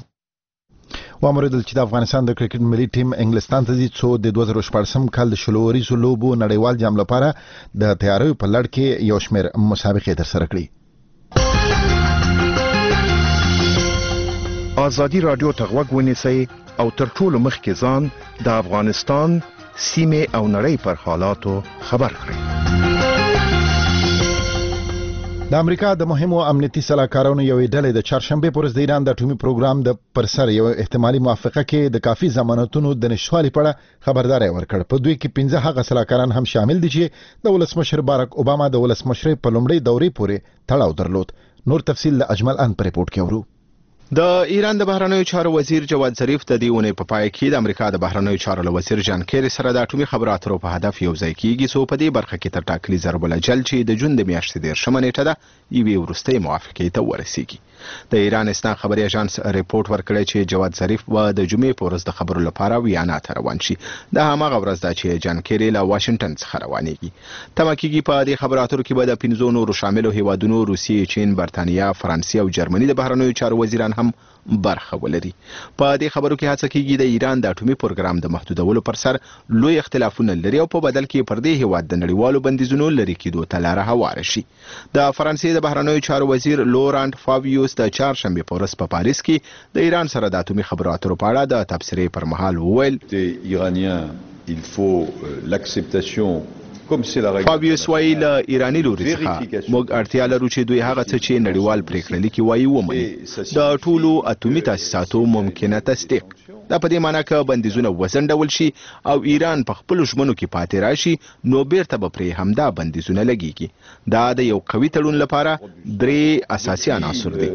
A: وامریدل چې د افغانستان د کرکټ ملي ټیم انګلستان ته ځي څو د دوه زره شپږم کال د شلوري لوبو نړیوال جام لپاره د تیاریو په لړ کې یو شمیر مسابقې ترسره کړي.
S: ازادي رادیو ته غوږ ونیسئ او تر ټولو مخکې ځان د افغانستان سیمې او نړۍ پر حالاتو خبر کړئ.
A: د امریکا د مهمو امنیتي سلاکارانو یوې ډلې د چهارشنبه پر ورځ د ایران د اټومي پروګرام د پرسر یو احتمالي موافقه کې د کافي ضمانتونو د نشټوالي په اړه خبرداري ورکړ. په دوی کې پنځه هغه سلاکاران هم شامل دي چې د ولسمشر باراک اوباما د ولسمشر په لومړۍ دورې پورې تړاو درلود. نور تفصیل د اجمل ان پر ریپورت کې ورو.
T: د ایران د بهرنیو چارو وزیر جواد ظریف د دې ونې په پای کې د امریکا د بهرنیو چارو وزیر جان کیری سره د اټومي خبرو اترو په هدف یو ځای کیږي څو په دې برخه کې تر ټاکلي ضرب الاجل چې د جون د میاشتې دیرشمه نیټه ده یوې وروستۍ موافقې ته ورسیږي. د ایران اسنا خبري اژانس ریپورت ورکړی چې جواد ظریف و د جمعې په ورځ د خبرو لپاره ویانا ته روان شي. د هماغه ورځ دا چې جان کیری له واشنگټن څخه روانېږي. تمه کېږي په دې خبرو اترو کې به د پنځو نورو شاملو هیوادونو روسیې، چین، برتانیا، فرانسې او جرمني د بهرنیو چارو وزیران هم برخه ولري. په دې خبرو کې هڅه کېږي د ایران د اټومي پروګرام د محدودولو پر سر لوی اختلافونه لري او په بدل کې پر دې هیواد د نړیوالو بندیزونو لري کېدو ته لاره هواره شي. د فرانسې د بهرنیو چارو وزیر لورانت فاویوس د چهارشنبې په ورځ په پاریس کې د ایران سره د اټومي خبرو اترو په اړه د تبصرې پر مهال وویل
U: il faut l'acceptation
T: فابیوس وایي له ایرانی لوري څخه موږ اړتیا لرو چې دوی هغه څه چې نړیوال پریکړه لیکي وایي ومني. د ټولو اټومي تاسیساتو ممکنه تصدیق دا په دې معنی که بندیزونه وزنډول شي او ایران په خپل ژمنو کې پاتې راشي نو بیرته به پرې همدا بندیزونه لګیږي. دا د یو قوي تړون لپاره درې اساسي عناصر دي.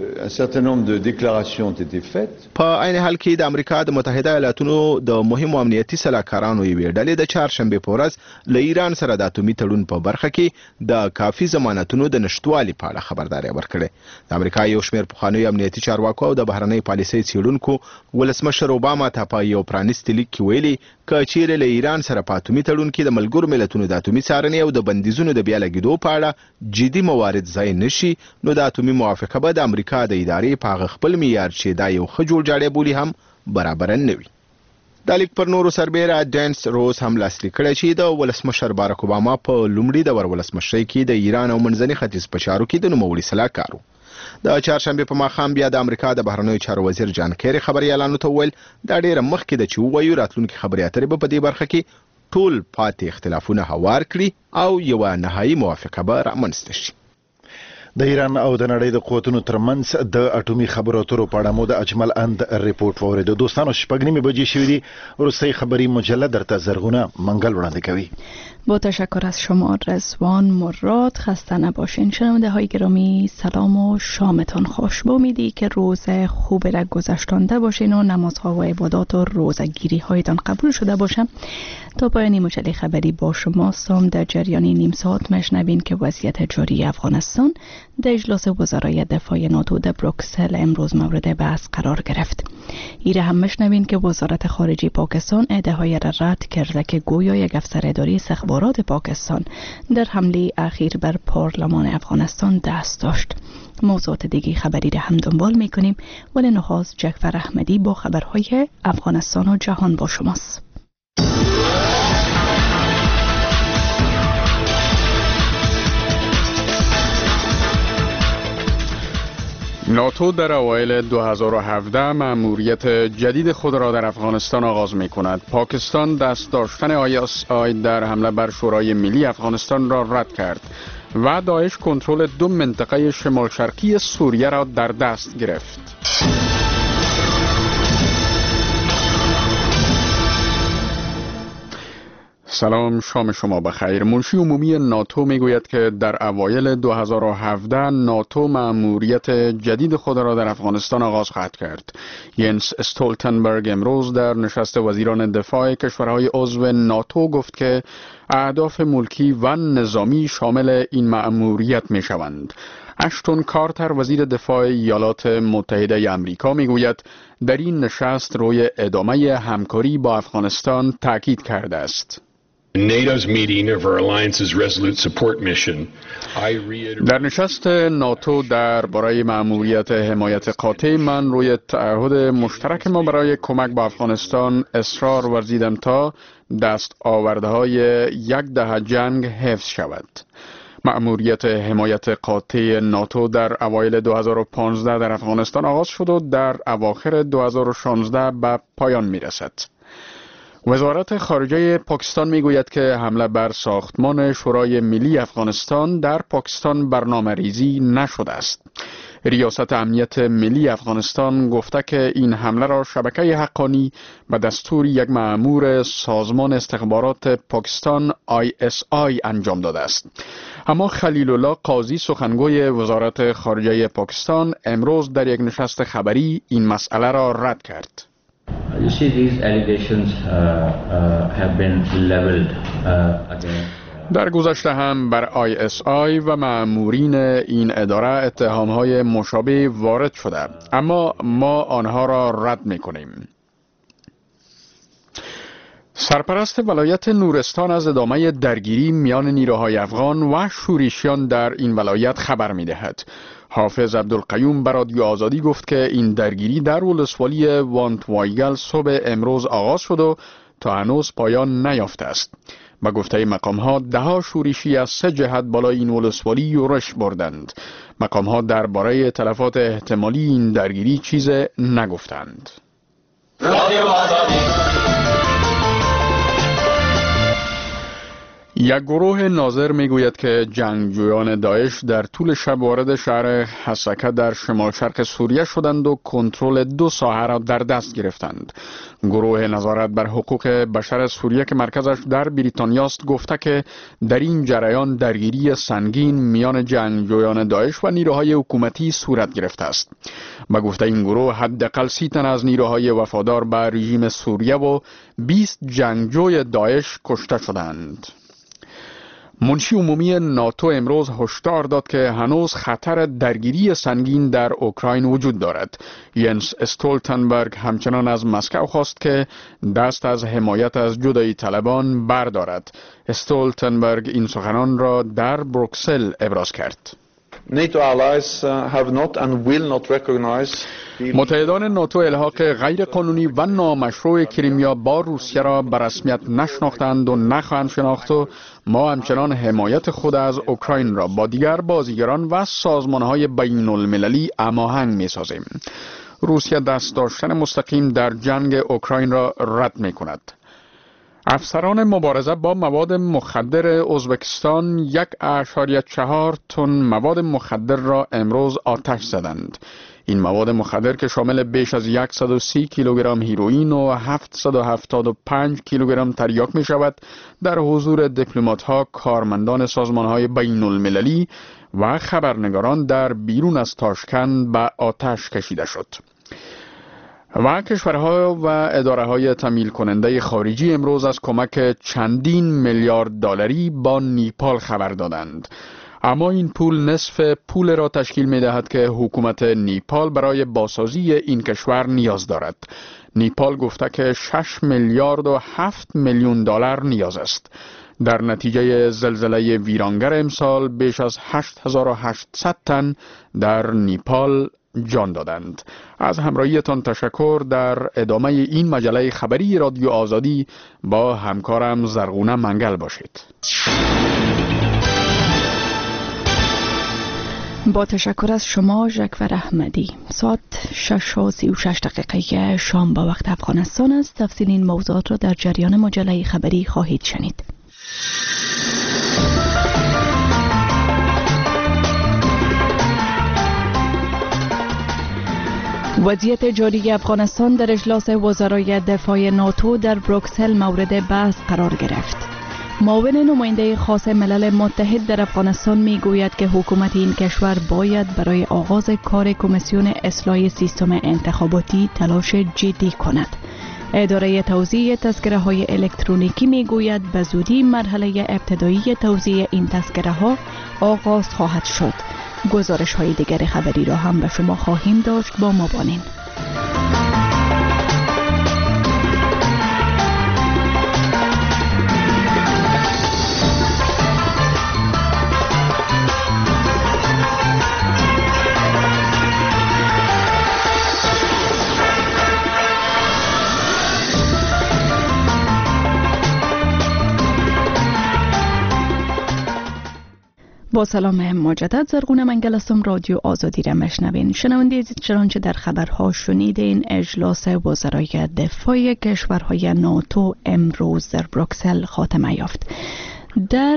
T: په عین حال کې د امریکا د متحده ایالاتونو د مهمو امنیتي سلاکارانو یوې ډلې د چهارشنبه په ورځ له ایران سره د اتومي تړون په برخه کې د کافي ضمانتونو د نشټوالي په اړه خبرداري ورکړه. د امریکا یو شمېر پخوانیو امنیتي چارواکو او د بهرنۍ پالیسۍ څېړونکو ولسمشر اوباما ته په یو پرانیستي لیک کې ویلي که چیرې له ایران سره په اتومي تړون کې د ملګرو ملتونو د اتومي څارنې او د بندیزونو د بیا لګېدو په اړه جدي موارد ځای نشي نو د اتومي موافقه به د امریکا د ادارې په هغه خپل معیار چې دا یو ښه جوړ جاړی بولي هم برابره نه وي. دا لیک پر نورو سربیره ډینس روز هم لاسلیک کړی چې د ولسمشر باراک اوباما په لومړي دور ولسمشرۍ کې د ایران او منځني ختیځ په چارو کې د نوموړي سلاکار و. د چهارشنبه په ماښام بیا د امریکا د بهرنیو چارو وزیر جان کیری خبريالانو ته وویل دا ډیره مخکې ده چې ووایو راتلونکي خبرې اترې به په دې برخه کې ټول پاتې اختلافونه هوار کړي او یوه نهایي موافقه به رامنځته شي.
A: د ایران او د نړۍ د قوتونو ترمنځ د اټومي خبرو اترو په اړه مو د اجمل اند ریپورت واورېدو. دوستانو شپږ نیمې بجې شوې دي. وروستۍ خبري مجله درته زرغونه منګل وړاندې کوي.
C: با تشکر از شما رضوان مراد. خسته نباشین شنونده های گرامی. سلام و شامتان خوش. با امیدی که روز خوب را گذشتانده باشین و نمازها و عبادات و روزگیری هایتان قبول شده باشم. تا پایان مجله خبری با شما سام در جریان نیم ساعت مشنوین که وضعیت جاری افغانستان در اجلاس وزرای دفاع ناتو در بروکسل امروز مورد بحث قرار گرفت. ایره هم مشنوین که وزارت خارجه پاکستان ادعاهای را رد کرده که گویا یک افسر اداری استخبارات پاکستان در حمله اخیر بر پارلمان افغانستان دست داشت. موضوعات دیگه خبری را هم دنبال میکنیم ولی نخست جعفر احمدی با خبرهای افغانستان و جهان با شماست.
V: ناتو در اوایل دو هزار و هفده مأموریت جدید خود را در افغانستان آغاز می کند. پاکستان دست داشتن آی اس آی در حمله بر شورای ملی افغانستان را رد کرد و داعش کنترل دو منطقه شمال شرقی سوریه را در دست گرفت. سلام، شام شما بخیر. منشی عمومی ناتو میگوید که در اوایل دو هزار و هفده ناتو مأموریت جدید خود را در افغانستان آغاز خواهد کرد. ینس استولتنبرگ امروز در نشست وزیران دفاع کشورهای عضو ناتو گفت که اهداف ملکی و نظامی شامل این مأموریت می شوند. اشتون کارتر وزیر دفاع ایالات متحده آمریکا میگوید در این نشست روی ادامه همکاری با افغانستان تاکید کرده است.
G: NATO's meeting of our alliance's Resolute Support Mission.
V: در نشست ناتو در برای مأموریت حمایت قاطع من روی تعهد مشترک ما برای کمک به افغانستان اصرار ورزیدم تا دست آورده های یک دهه جنگ حفظ شود. مأموریت حمایت قاطع ناتو در اوایل دو هزار و پانزده در افغانستان آغاز شد و در اواخر دو هزار و شانزده به پایان می رسد. وزارت خارجه پاکستان می گوید که حمله بر ساختمان شورای ملی افغانستان در پاکستان برنامه ریزی نشده است. ریاست امنیت ملی افغانستان گفته که این حمله را شبکه حقانی به دستور یک مأمور سازمان استخبارات پاکستان آی اس آی انجام داده است. اما خلیل الله قاضی سخنگوی وزارت خارجه پاکستان امروز در یک نشست خبری این مسئله را رد کرد.
W: You see, these allegations uh, uh, have been leveled uh, against
V: در گذشته هم بر آی اس آی و مأمورین این اداره اتهامهای مشابه وارد شده، اما ما آنها را رد می‌کنیم. سرپرست ولایت نورستان از ادامه درگیری میان نیروهای افغان و شورشیان در این ولایت خبر می‌دهد. حافظ عبدالقیوم به رادیو آزادی گفت که این درگیری در ولسوالی وانت وایگل صبح امروز آغاز شد و تا هنوز پایان نیافته است. با گفته مقام‌ها ده شورشی از سه جهت بالای این ولسوالی یورش بردند. مقام‌ها درباره تلفات احتمالی این درگیری چیز نگفتند. یک گروه ناظر میگوید که جنگجویان داعش در طول شب وارد شهر حسکه در شمال شرق سوریه شدند و کنترل دو ساحه را در دست گرفتند. گروه نظارت بر حقوق بشر سوریه که مرکزش در بریتانیا است گفته که در این جریان درگیری سنگین میان جنگجویان داعش و نیروهای حکومتی صورت گرفته است. با گفته این گروه حداقل سی تن از نیروهای وفادار به رژیم سوریه و بیست جنگجوی داعش کشته شدند. منشی عمومی ناتو امروز هشدار داد که هنوز خطر درگیری سنگین در اوکراین وجود دارد. ینس استولتنبرگ همچنان از مسکو خواست که دست از حمایت از جدایی طلبان بردارد. استولتنبرگ این سخنان را در بروکسل ابراز کرد.
E: NATO allies have not and will not recognize
V: متحدان ناتو الحاق غیر قانونی و نامشروع کریمیا با روسیه را به رسمیت نشناختند و نخواهند شناخت و ما همچنان حمایت خود از اوکراین را با دیگر بازیگران و سازمانهای بین المللی هماهنگ می‌سازیم. روسیه دست داشتن مستقیم در جنگ اوکراین را رد می‌کند. افسران مبارزه با مواد مخدر ازبکستان یک اشاریه چهار تن مواد مخدر را امروز آتش زدند. این مواد مخدر که شامل بیش از صد و سی کیلوگرم هیروئین و هفتصد و هفتاد و پنج کیلوگرم تریاک می شود، در حضور دیپلمات‌ها، کارمندان سازمان‌های بین المللی و خبرنگاران در بیرون از تاشکند به آتش کشیده شد. و کشورها و اداره‌های تمویل کننده خارجی امروز از کمک چندین میلیارد دلاری با نیپال خبر دادند. اما این پول نصف پول را تشکیل می‌دهد که حکومت نیپال برای بازسازی این کشور نیاز دارد. نیپال گفته که شش میلیارد و هفت میلیون دلار نیاز است. در نتیجه زلزله ویرانگر امسال بیش از هشت هزار و هشتصد تن در نیپال جان دادند. از همراهیتان تشکر. در ادامه این مجله خبری رادیو آزادی با همکارم زرغونه منگل باشید.
C: با تشکر از شما ژکور احمدی. ساعت شش و سی و شش دقیقه شام با وقت افغانستان است. تفصیل این موضوعات را در جریان مجله خبری خواهید شنید. وضعیت جاری افغانستان در اجلاس وزرای دفاع ناتو در بروکسل مورد بحث قرار گرفت. معاون نماینده خاص ملل متحد در افغانستان می گوید که حکومت این کشور باید برای آغاز کار کمیسیون اصلاح سیستم انتخاباتی تلاش جدی کند. اداره توزیع تذکره های الکترونیکی می گوید به زودی مرحله ابتدایی توزیع این تذکره ها آغاز خواهد شد. گزارش های دیگر خبری را هم به شما خواهیم داشت. با ما بانین. با سلام مجدد، زرغونه منگل هستم. رادیو آزادی را مشنوین. شنونده عزیز، چنانچه در خبرها شنیدین، اجلاس وزرای دفاع کشورهای ناتو امروز در بروکسل خاتمه یافت. در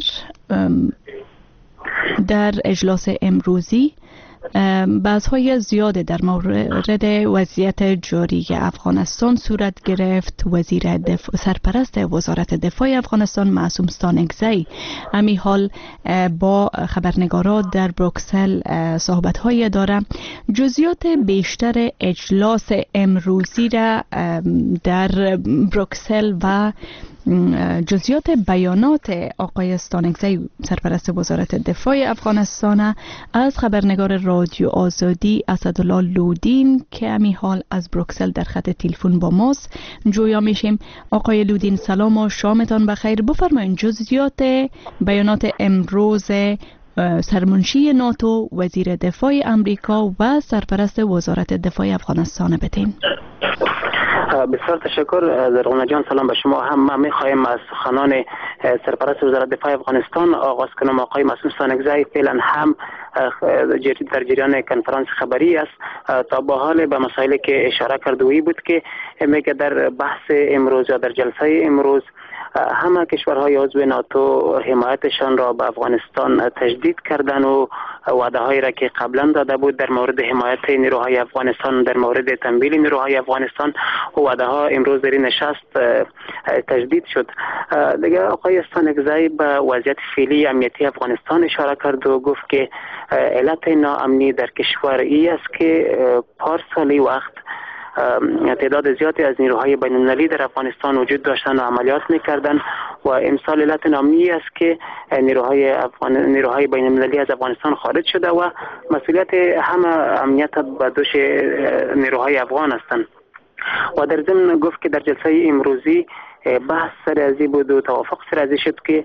C: در اجلاس امروزی بحث‌های زیاد در مورد وضعیت جاری افغانستان صورت گرفت. وزیر دفاع سرپرست وزارت دفاع افغانستان معصوم ستانکزی امی حال با خبرنگاران در بروکسل صحبت‌های داره. جزئیات بیشتر اجلاس امروزی را در بروکسل و جزئیات بیانات آقای ستانکزی سرپرست وزارت دفاع افغانستان از خبرنگار رادیو آزادی اسدالله لودین که امی حال از بروکسل در خط تلفن با ماست جویا میشیم. آقای لودین سلام و شامتان بخیر. بفرمایید جزئیات بیانات امروز سرمنشی ناتو، وزیر دفاع امریکا و سرپرست وزارت دفاع افغانستان بتین.
F: بسیار تشکر زرغونه جان. سلام به شما هم. ما میخواهیم از سخنان سرپرست وزارت دفاع افغانستان آغاز کنم. آقای معصوم ستانکزی فعلا هم در جریان کنفرانس خبری است. تا به حال به مسائلی که اشاره کرده بود که میگه در بحث امروز یا در جلسه امروز همه کشورهای عضو ناتو حمایتشان را به افغانستان تجدید کردن و وعده هایی را که قبلا داده بود در مورد حمایت نیروهای افغانستان، در مورد تمویل نیروهای افغانستان و وعده ها امروز در این نشست تجدید شد. دیگه آقای استانکزی به وضعیت فعلی امنیتی افغانستان اشاره کرد و گفت که علت ناامنی در کشور ای است که پارسالی وقت تعداد زیادی از نیروهای بین المللی در افغانستان وجود داشتن و عملیات میکردن و امسال علت ناامنی است که نیروهای افغان نیروهای بین المللی از افغانستان خارج شده و مسئولیت همه امنیت به دوش نیروهای افغان هستند. و در ضمن گفت که در جلسه امروزی بحث سر ازی بود و توافق سر ازی شد که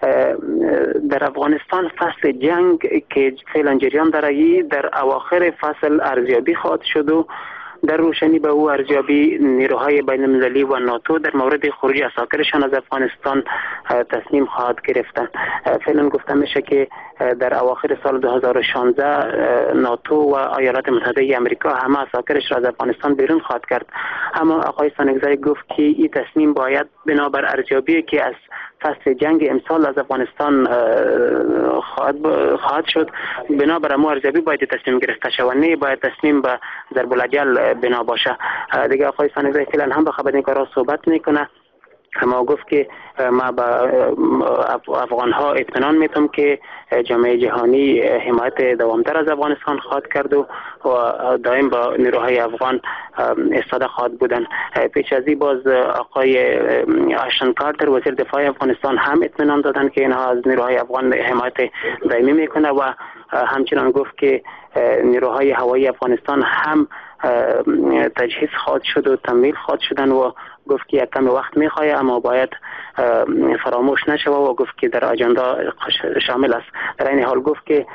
F: در افغانستان فصل جنگ که فعلا جریان داره در اواخر فصل ارزیابی خواهد شد و در روشنی به او ارزیابی نیروهای بین المللی و ناتو در مورد خروج عساکرشان از افغانستان تصمیم خواهد گرفتن. فعلا گفته میشه که در اواخر سال دو هزار و شانزده ناتو و ایالات متحده آمریکا همه عساکرش را از افغانستان بیرون خواهد کرد. اما آقای استانکزی گفت که این تصمیم باید بنابر ارزیابی که از فصل جنگ امسال از افغانستان خواهد خواهد شد، بنابر امو ارزیابی باید تصمیم گرفته شود، نه باید تصمیم به ضرب الاجل بنا باشه. دیگه آقای استانکزی فعلا هم به خبرنگاران صحبت میکنه، اما گفت که ما به افغان ها اطمینان میتم که جامعه جهانی حمایت دوامدار از افغانستان خواهد کرد و دائم با نیروهای افغان ایستاده خواهد بودن. پیش از این باز آقای اشتون کارتر وزیر دفاع افغانستان هم اطمینان دادن که اینها از نیروهای افغان حمایت دائمی میکنه و همچنان گفت که نیروهای هوایی افغانستان هم تجهیز خواهد شد و تمویل خواهد شدن و گفت که یک کم وقت میخواه اما باید فراموش نشود و گفت که در اجندا شامل است. در این حال گفت که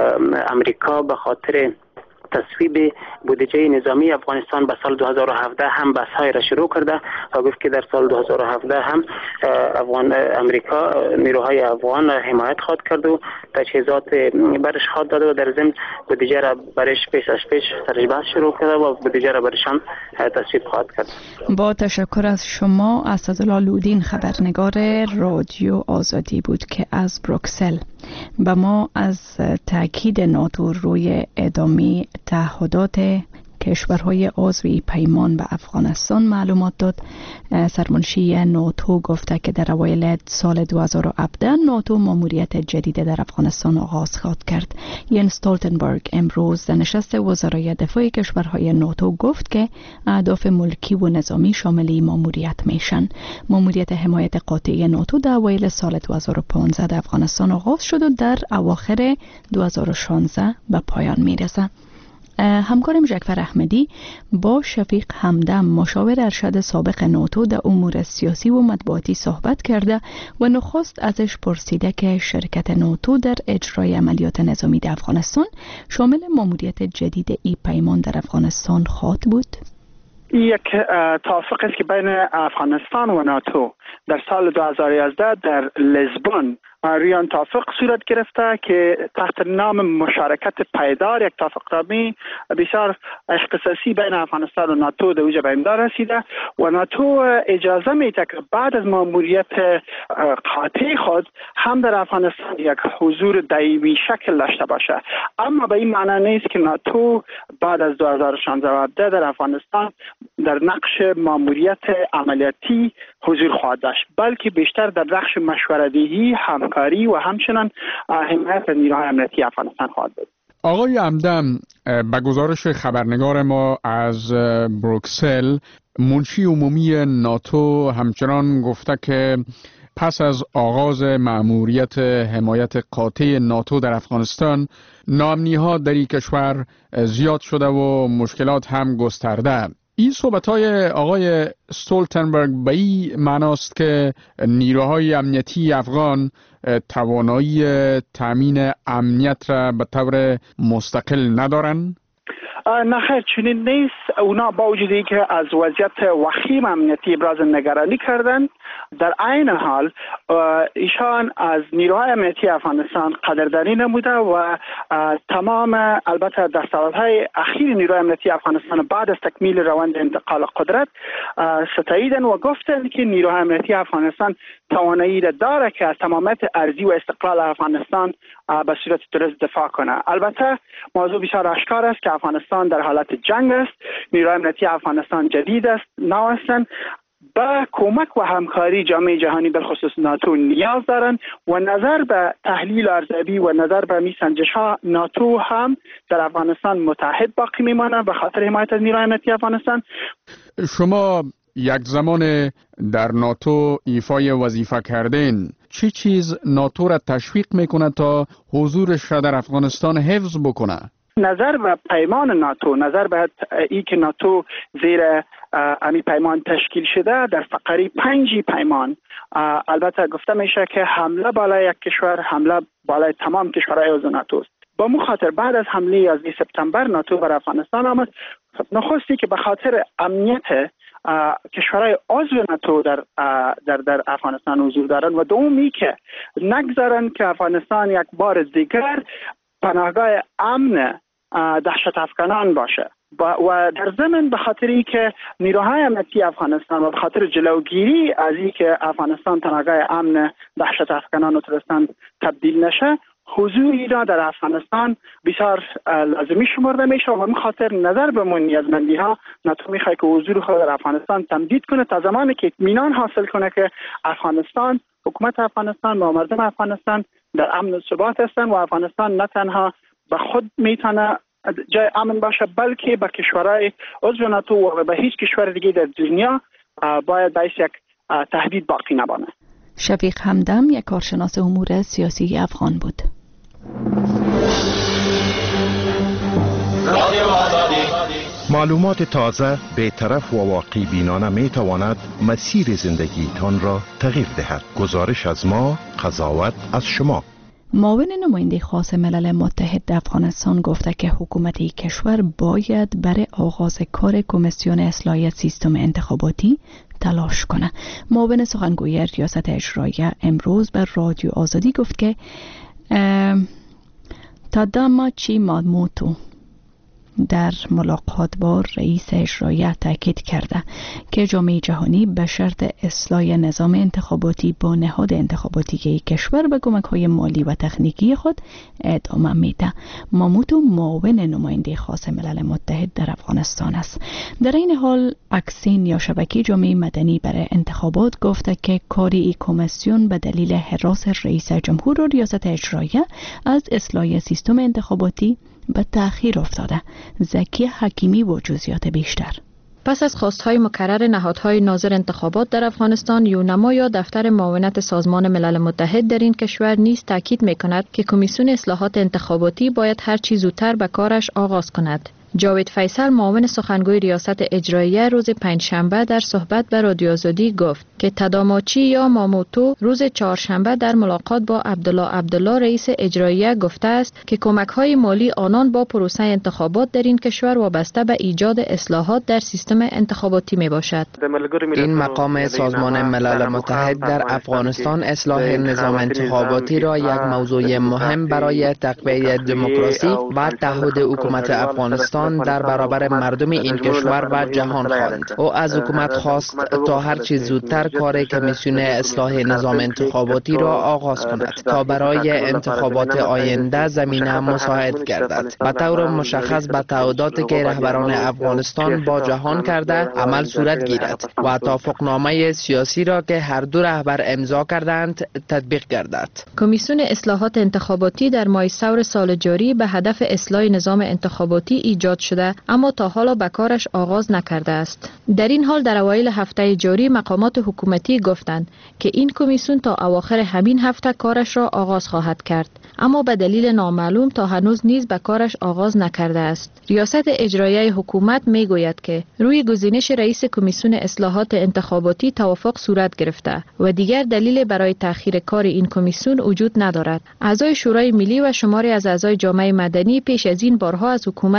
F: امریکا به خاطر تصویب بودجه نظامی افغانستان به سال دو هزار و هفده هم بحث‌های را شروع کرده و گفت که در سال دو هزار و هفده هم افغان امریکا نیروهای افغان حمایت خواهد کرد و تجهیزات برش خواهد داد و در ضمن بودجه را برش پیش از پیش سرش بحث شروع کرده و بودجه را برشان تصویب خواهد کرد.
C: با تشکر از شما. اسدالله لودین خبرنگار رادیو آزادی بود که از بروکسل به ما از تاکید ناتو روی ادامه تعهدات کشورهای عضو پیمان به افغانستان معلومات داد. سرمنشی ناتو گفته که در اوایل سال دو هزار و هفده ناتو ماموریت جدید در افغانستان آغاز خواهد کرد. ین استولتنبرگ امروز در نشست وزرای دفاع کشورهای ناتو گفت که اهداف ملکی و نظامی شامل این ماموریت میشن. ماموریت حمایت قاطع ناتو در اوایل سال دو هزار و پانزده در افغانستان آغاز شد و در اواخر دو هزار و شانزده به پایان میرسه. همکارم جعفر احمدی با شفیق همدم مشاور ارشد سابق ناتو در امور سیاسی و مطبوعاتی صحبت کرده و نخست ازش پرسیده که شرکت ناتو در اجرای عملیات نظامی در افغانستان شامل ماموریت جدید ای پیمان در افغانستان خواهد بود.
H: یک توافق است که بین افغانستان و ناتو در سال دو هزار و یازده در لیزبون ریان توافق صورت گرفته که تحت نام مشارکت پایدار یک توافقنامه بسیار اختصاصی بین افغانستان و ناتو در اوج به امضا رسیده و ناتو اجازه میده که بعد از ماموریت قاطع خود هم در افغانستان یک حضور دائمی شکل داشته باشه، اما به این معنی نیست که ناتو بعد از دو هزار و شانزده در افغانستان در نقش ماموریت عملیاتی حضور خواهد داشت، بلکه بیشتر در نقش مشوره‌دهی، همکاری و همچنان حمایت نیروهای امنیتی افغانستان خواهد بود.
V: آقای همدم، به گزارش خبرنگار ما از بروکسل، منشی عمومی ناتو همچنان گفته که پس از آغاز مأموریت حمایت قاطع ناتو در افغانستان، ناامنی‌ها در این کشور زیاد شده و مشکلات هم گسترده. این صحبت‌های آقای استولتنبرگ به این معناست که نیروهای امنیتی افغان توانایی تامین امنیت را به طور مستقل ندارند؟
H: نه خیر چنین نیست. اونا با وجودی که از وضعیت وخیم امنیتی ابراز نگرانی کردند، در عین حال ایشان از نیروهای امنیتی افغانستان قدردانی نموده و تمام البته دستاوردهای اخیر نیروهای امنیتی افغانستان بعد از تکمیل روند انتقال قدرت ستاییدن و گفتند که نیروهای امنیتی افغانستان توانایی داره که از تمامیت ارضی و استقلال افغانستان به صورت درست دفاع کنه. البته موضوع بسیار آشکار است که افغانستان در حالت جنگ است، نیروهای امنیتی افغانستان جدید است، نو هستند، با کمک و همکاری جامعه جهانی بالخصوص ناتو نیاز دارند و نظر به تحلیل ارزیابی و نظر به میسنجش ها ناتو هم در افغانستان متحد باقی میماند به خاطر حمایت از نیروهای امنیتی افغانستان.
V: شما یک زمان در ناتو ایفای وظیفه کردین، چی چیز ناتو را تشویق میکنه تا حضورش را در افغانستان حفظ بکنه؟
H: نظر به پیمان ناتو، نظر به ای که ناتو زیر امی پیمان تشکیل شده، در فقره پنجی پیمان البته گفته میشه که حمله بالای یک کشور حمله بالای تمام کشورهای عضو ناتو است. با مو خاطر بعد از حمله یازده سپتامبر ناتو بر افغانستان آمد، نخستی که به خاطر امنیت کشورهای عضو ناتو در در در افغانستان حضور دارند و دومی که نگذارند که افغانستان یک بار دیگر پناهگاه امن دهشت افکنان باشه و در ضمن به خاطری که نیروهای امنیتی افغانستان و به خاطر جلوگیری از این که افغانستان پناهگاه امن دهشت افکنان و ترستان تبدیل نشه، حضور ایران در افغانستان بسیار لازمی شمرده میشه و به خاطر نظر به من نیازمندی ها ناتو میخواد که حضور خود در افغانستان تمدید کنه تا زمانی که اطمینان حاصل کنه که افغانستان، حکومت افغانستان و مردم افغانستان در امن و ثبات هستند و افغانستان نه تنها به خود میتونه جای امن باشه بلکه به کشورهای عضو ناتو و به هیچ کشور دیگه در دنیا باید باعث یک تهدید باقی نمانه.
C: شفیق همدم یک کارشناس امور سیاسی افغان بود.
S: معلومات تازه، بی‌طرف و واقع بینانه می تواند مسیر زندگیتان را تغییر دهد. گزارش از ما، قضاوت از شما.
C: معاون نماینده خاص ملل متحد در افغانستان گفته که حکومت کشور باید برای آغاز کار کمیسیون اصلاح سیستم انتخاباتی تلاش کنه. معاون سخنگوی ریاست اجراییه امروز بر رادیو آزادی گفت که تاداماچی ماموتو در ملاقات با رئیس اجراییه تاکید کرده که جامعه جهانی به شرط اصلاح نظام انتخاباتی با نهاد انتخاباتی کشور به کمک‌های مالی و تکنیکی خود ادامه میده. ماموتو معاون نماینده خاص ملل متحد در افغانستان است. در این حال اکسین یا شبکه جامعه مدنی برای انتخابات گفته که کاری ای کمیسیون به دلیل حراس رئیس جمهور و ریاست اجراییه از اصلاح سیستم انتخاباتی به تأخیر افتاده. زکی حکیمی و جزئیات بیشتر.
I: پس از خواستهای مکرر نهادهای ناظر انتخابات در افغانستان، یونما یا دفتر معاونت سازمان ملل متحد در این کشور نیز تاکید می‌کند که کمیسیون اصلاحات انتخاباتی باید هر چه زودتر به کارش آغاز کند. جاوید فیصل معاون سخنگوی ریاست اجراییه روز پنجشنبه در صحبت به رادیو آزادی گفت که تاداماچی یا ماموتو روز چهارشنبه در ملاقات با عبدالله عبدالله رئیس اجراییه گفته است که کمک‌های مالی آنان با پروسه انتخابات در این کشور وابسته به ایجاد اصلاحات در سیستم انتخاباتی میباشد.
L: این مقام سازمان ملل متحد در افغانستان اصلاح نظام انتخاباتی را یک موضوع مهم برای تقویت دموکراسی و تعهد حکومت افغانستان در برابر مردم این کشور و جهان خواند. او از حکومت خواست تا هر چه زودتر کار کمیسیون اصلاح نظام انتخاباتی را آغاز کند تا برای انتخابات آینده زمینه مساعد گردد. به طور مشخص به تعهداتی که رهبران افغانستان با جهان کرده عمل صورت گیرد و توافقنامه سیاسی را که هر دو رهبر امضا کردند تطبیق گردد.
I: کمیسیون اصلاحات انتخاباتی در ماه ثور سال جاری به هدف اصلاح نظام انتخاباتی ایجاد شده اما تا حالا به کارش آغاز نکرده است. در این حال در اوایل هفته جاری مقامات حکومتی گفتند که این کمیسیون تا اواخر همین هفته کارش را آغاز خواهد کرد، اما به دلیل نامعلوم تا هنوز نیز به کارش آغاز نکرده است. ریاست اجراییه حکومت می گوید که روی گزینش رئیس کمیسیون اصلاحات انتخاباتی توافق صورت گرفته و دیگر دلیل برای تأخیر کار این کمیسیون وجود ندارد. اعضای شورای ملی و شماری از اعضای جامعه مدنی پیش از این بارها از حکومت افغانستان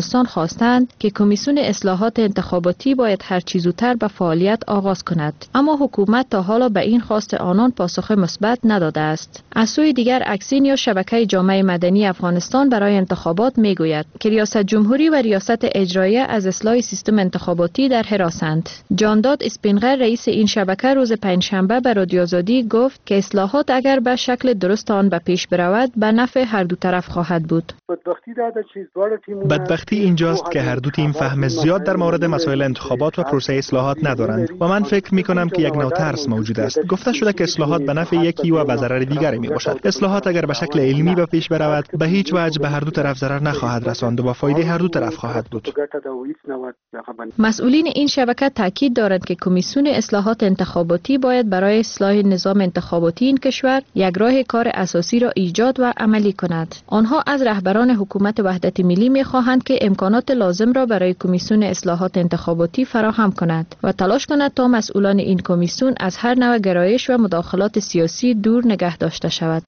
I: افغانستان خواستند که کمیسیون اصلاحات انتخاباتی باید هر چه زودتر به فعالیت آغاز کند، اما حکومت تا حالا به این خواست آنان پاسخ مثبت نداده است. از سوی دیگر اکسین یا شبکه جامعه مدنی افغانستان برای انتخابات میگوید که ریاست جمهوری و ریاست اجراییه از اصلاح سیستم انتخاباتی در حراسند. جانداد اسپینغر رئیس این شبکه روز پنجشنبه به رادیو آزادی گفت که اصلاحات اگر به شکل درست آن به پیش برود به نفع هر دو طرف خواهد بود.
J: بدبختی اینجاست که هر دو تیم فهم زیاد در مورد مسائل انتخابات و پروسه اصلاحات ندارند و من فکر می کنم که یک نوع ترس موجود است. گفته شده که اصلاحات به نفع یکی و به ضرر دیگری می باشد. اصلاحات اگر به شکل علمی به پیش برود به هیچ وجه به هر دو طرف ضرر نخواهد رساند و با فایده هر دو طرف خواهد بود.
I: مسئولین این شبکه تاکید دارند که کمیسیون اصلاحات انتخاباتی باید برای اصلاح نظام انتخاباتی این کشور یک راه کار اساسی را ایجاد و عملی کند. آنها از رهبران حکومت وحدت ملی می‌خواهند که امکانات لازم را برای کمیسیون اصلاحات انتخاباتی فراهم کند و تلاش کند تا مسئولان این کمیسیون از هر نوع گرایش و مداخلات سیاسی دور نگه داشته شود.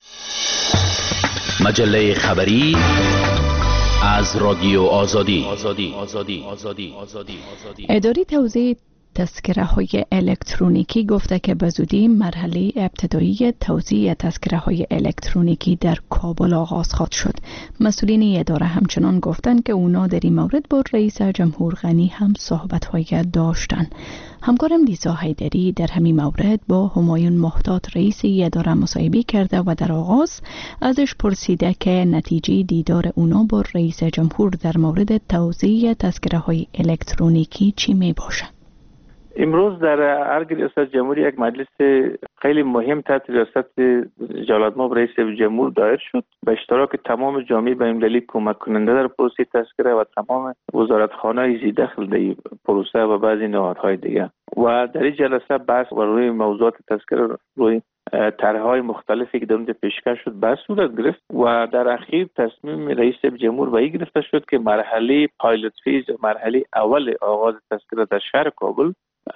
K: مجله خبری از رادیو آزادی.
C: اداره توزیع تذکره های الکترونیکی گفته که به زودی مرحله ابتدایی توزیع تذکره های الکترونیکی در کابل آغاز خواهد شد. مسئولین اداره همچنان گفتند که اونا در این مورد با رئیس جمهور غنی هم صحبت های داشتند. همکارم لیزا حیدری در همین مورد با همایون محتاط رئیس اداره مصاحبه کرده و در آغاز ازش پرسیده که نتیجه دیدار اونا با رئیس جمهور در مورد توزیع تذکره های الکترونیکی چی می باشه؟
M: امروز در ارگ ریاست جمهوری یک مجلس خیلی مهم تحت ریاست جلالتمآب رئیس جمهور دایر شد به اشتراک تمام جامعه بین‌المللی کمک کننده در پروسه تذکره و تمام وزارتخانه‌های ذی دخل در پروسه و بعضی نهادهای دیگر و در این جلسه بحث و روی موضوعات تذکره روی طرح‌های مختلفی که در اونجا پیشکش شد بحث صورت گرفت و در اخیر تصمیم رئیس جمهور به این گرفته شد که مرحله پایلوت فیز مرحله اول آغاز تذکره در شهر کابل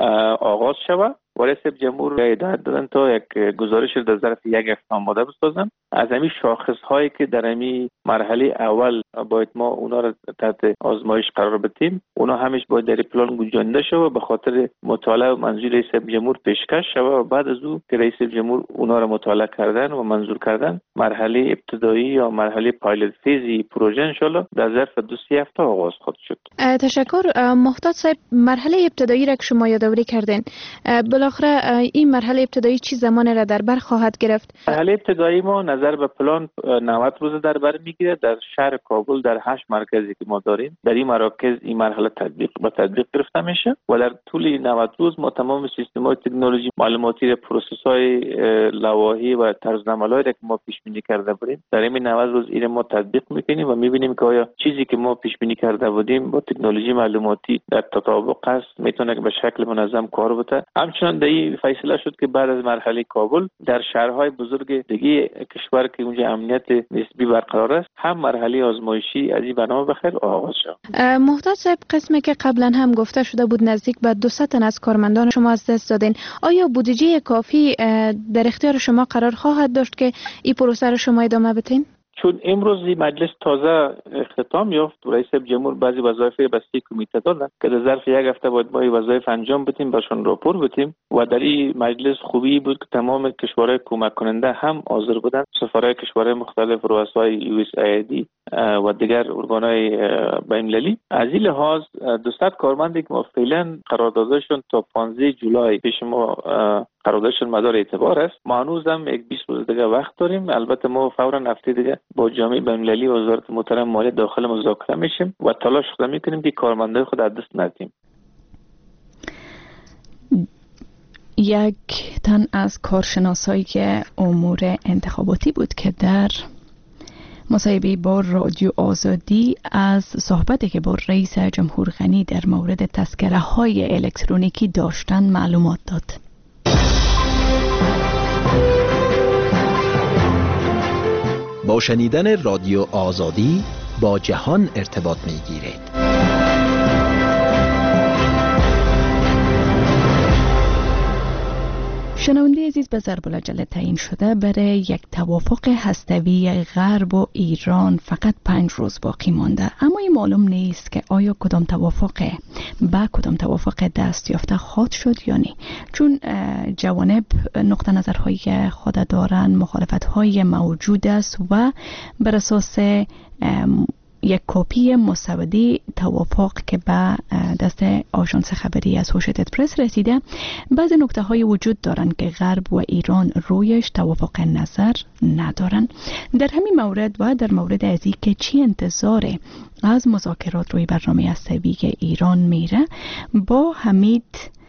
M: آغاز شود و رئیس جمهور هدایت دادن تا یک گزارش در ظرف یک هفته آماده بسازن از همین شاخص هایی که در همین مرحله اول باید ما اونا را تحت آزمایش قرار بدیم اونا همش باید در پلان گنجانده شود به خاطر مطالعه و منظور رئیس جمهور پیشکش شود و بعد از او که رئیس جمهور اونا را مطالعه کردن و منظور کردن مرحله ابتدایی یا مرحله پایلوت فیزی پروژه ان شاء الله در ظرف دو سه هفته آغاز خواهد شد.
I: تشکر. محتاط صاحب، مرحله ابتدایی را که شما یادآوری کردین، بالاخره این مرحله ابتدایی چی زمان را در بر خواهد گرفت؟ مرحله
M: ابتدایی ما نظر به پلان نود روز در بر میگیره. در شهر کابل در هشت مرکزی که ما داریم در این مراکز این مرحله تطبیق به تطبیق گرفته میشه و در طول نود روز ما تمام سیستم‌های تکنولوژی معلوماتی پروسس‌های لوحی و طرزالعمل‌هایی که ما پیش بینی کرده بودیم در این نود روز این ما تطبیق میکنیم و میبینیم که آیا چیزی که ما پیش بینی کرده بودیم با تکنولوژی معلوماتی در تطابق است میتونه به شکل منظم کار بکنه. همچنین در این فیصله شد که بعد از مرحله کابل در شهرهای بزرگ دیگه کشور که اونجا امنیت نسبی برقرار است هم مرحله آزمایشی از این برنامه بخیر آغاز شد.
I: محتاط صاحب، قسمی که قبلا هم گفته شده بود نزدیک به دویست تن از کارمندان شما از دست دادین، آیا بودجه کافی در اختیار شما قرار خواهد داشت که این پروسه رو شما ادامه بدین؟
M: چون امروز مجلس تازه اختتام یافت و رئیس جمهور بعضی وظایف بسته کمیته دادن که در ظرف یک هفته باید ما این وظایف انجام بدیم بهشون راپور بدیم و در این مجلس خوبی بود که تمام کشورهای کمک کننده هم حاضر بودن، سفرهای کشورهای مختلف، رؤسای یو اس ای دی و دیگر ارگانهای بین‌المللی. از این لحاظ دویست کارمندی که ما فعلا قراردادشون تا پانزده جولای پیش ما قراردادشون مدار اعتبار است. ما هنوزم یک بیست روز دیگه وقت داریم. البته ما فورا هفته دیگه با جامعه بین‌المللی و وزارت محترم مالیات داخل مذاکره میشیم و تلاش خود میکنیم که کارمندای خود از دست ندیم.
C: یک تن از کارشناسایی که امور انتخاباتی بود که در مصاحبه با رادیو آزادی از صحبتی که با رئیس جمهور غنی در مورد تذکره های الکترونیکی داشتن معلومات داد.
K: با شنیدن رادیو آزادی با جهان ارتباط می گیرید.
C: شنونده عزیز، به ضرب العجله تعیین شده برای یک توافق هسته‌ای غرب و ایران فقط پنج روز باقی مانده، اما این معلوم نیست که آیا کدام توافق با کدام توافق دست یافته خواهد شد یا نه، چون جوانب نقطه نظرهای خود دارند، مخالفت‌های موجود است و بر اساس یک کپی مسودی توافق که به دست آژانس خبری اسوشیتد پرس رسیده، بعضی نکته های وجود دارند که غرب و ایران رویش توافق نظر ندارند. در همین مورد و در مورد از اینکه چی انتظار از مذاکرات روی برنامه هسته‌ای ایران میره، با حمید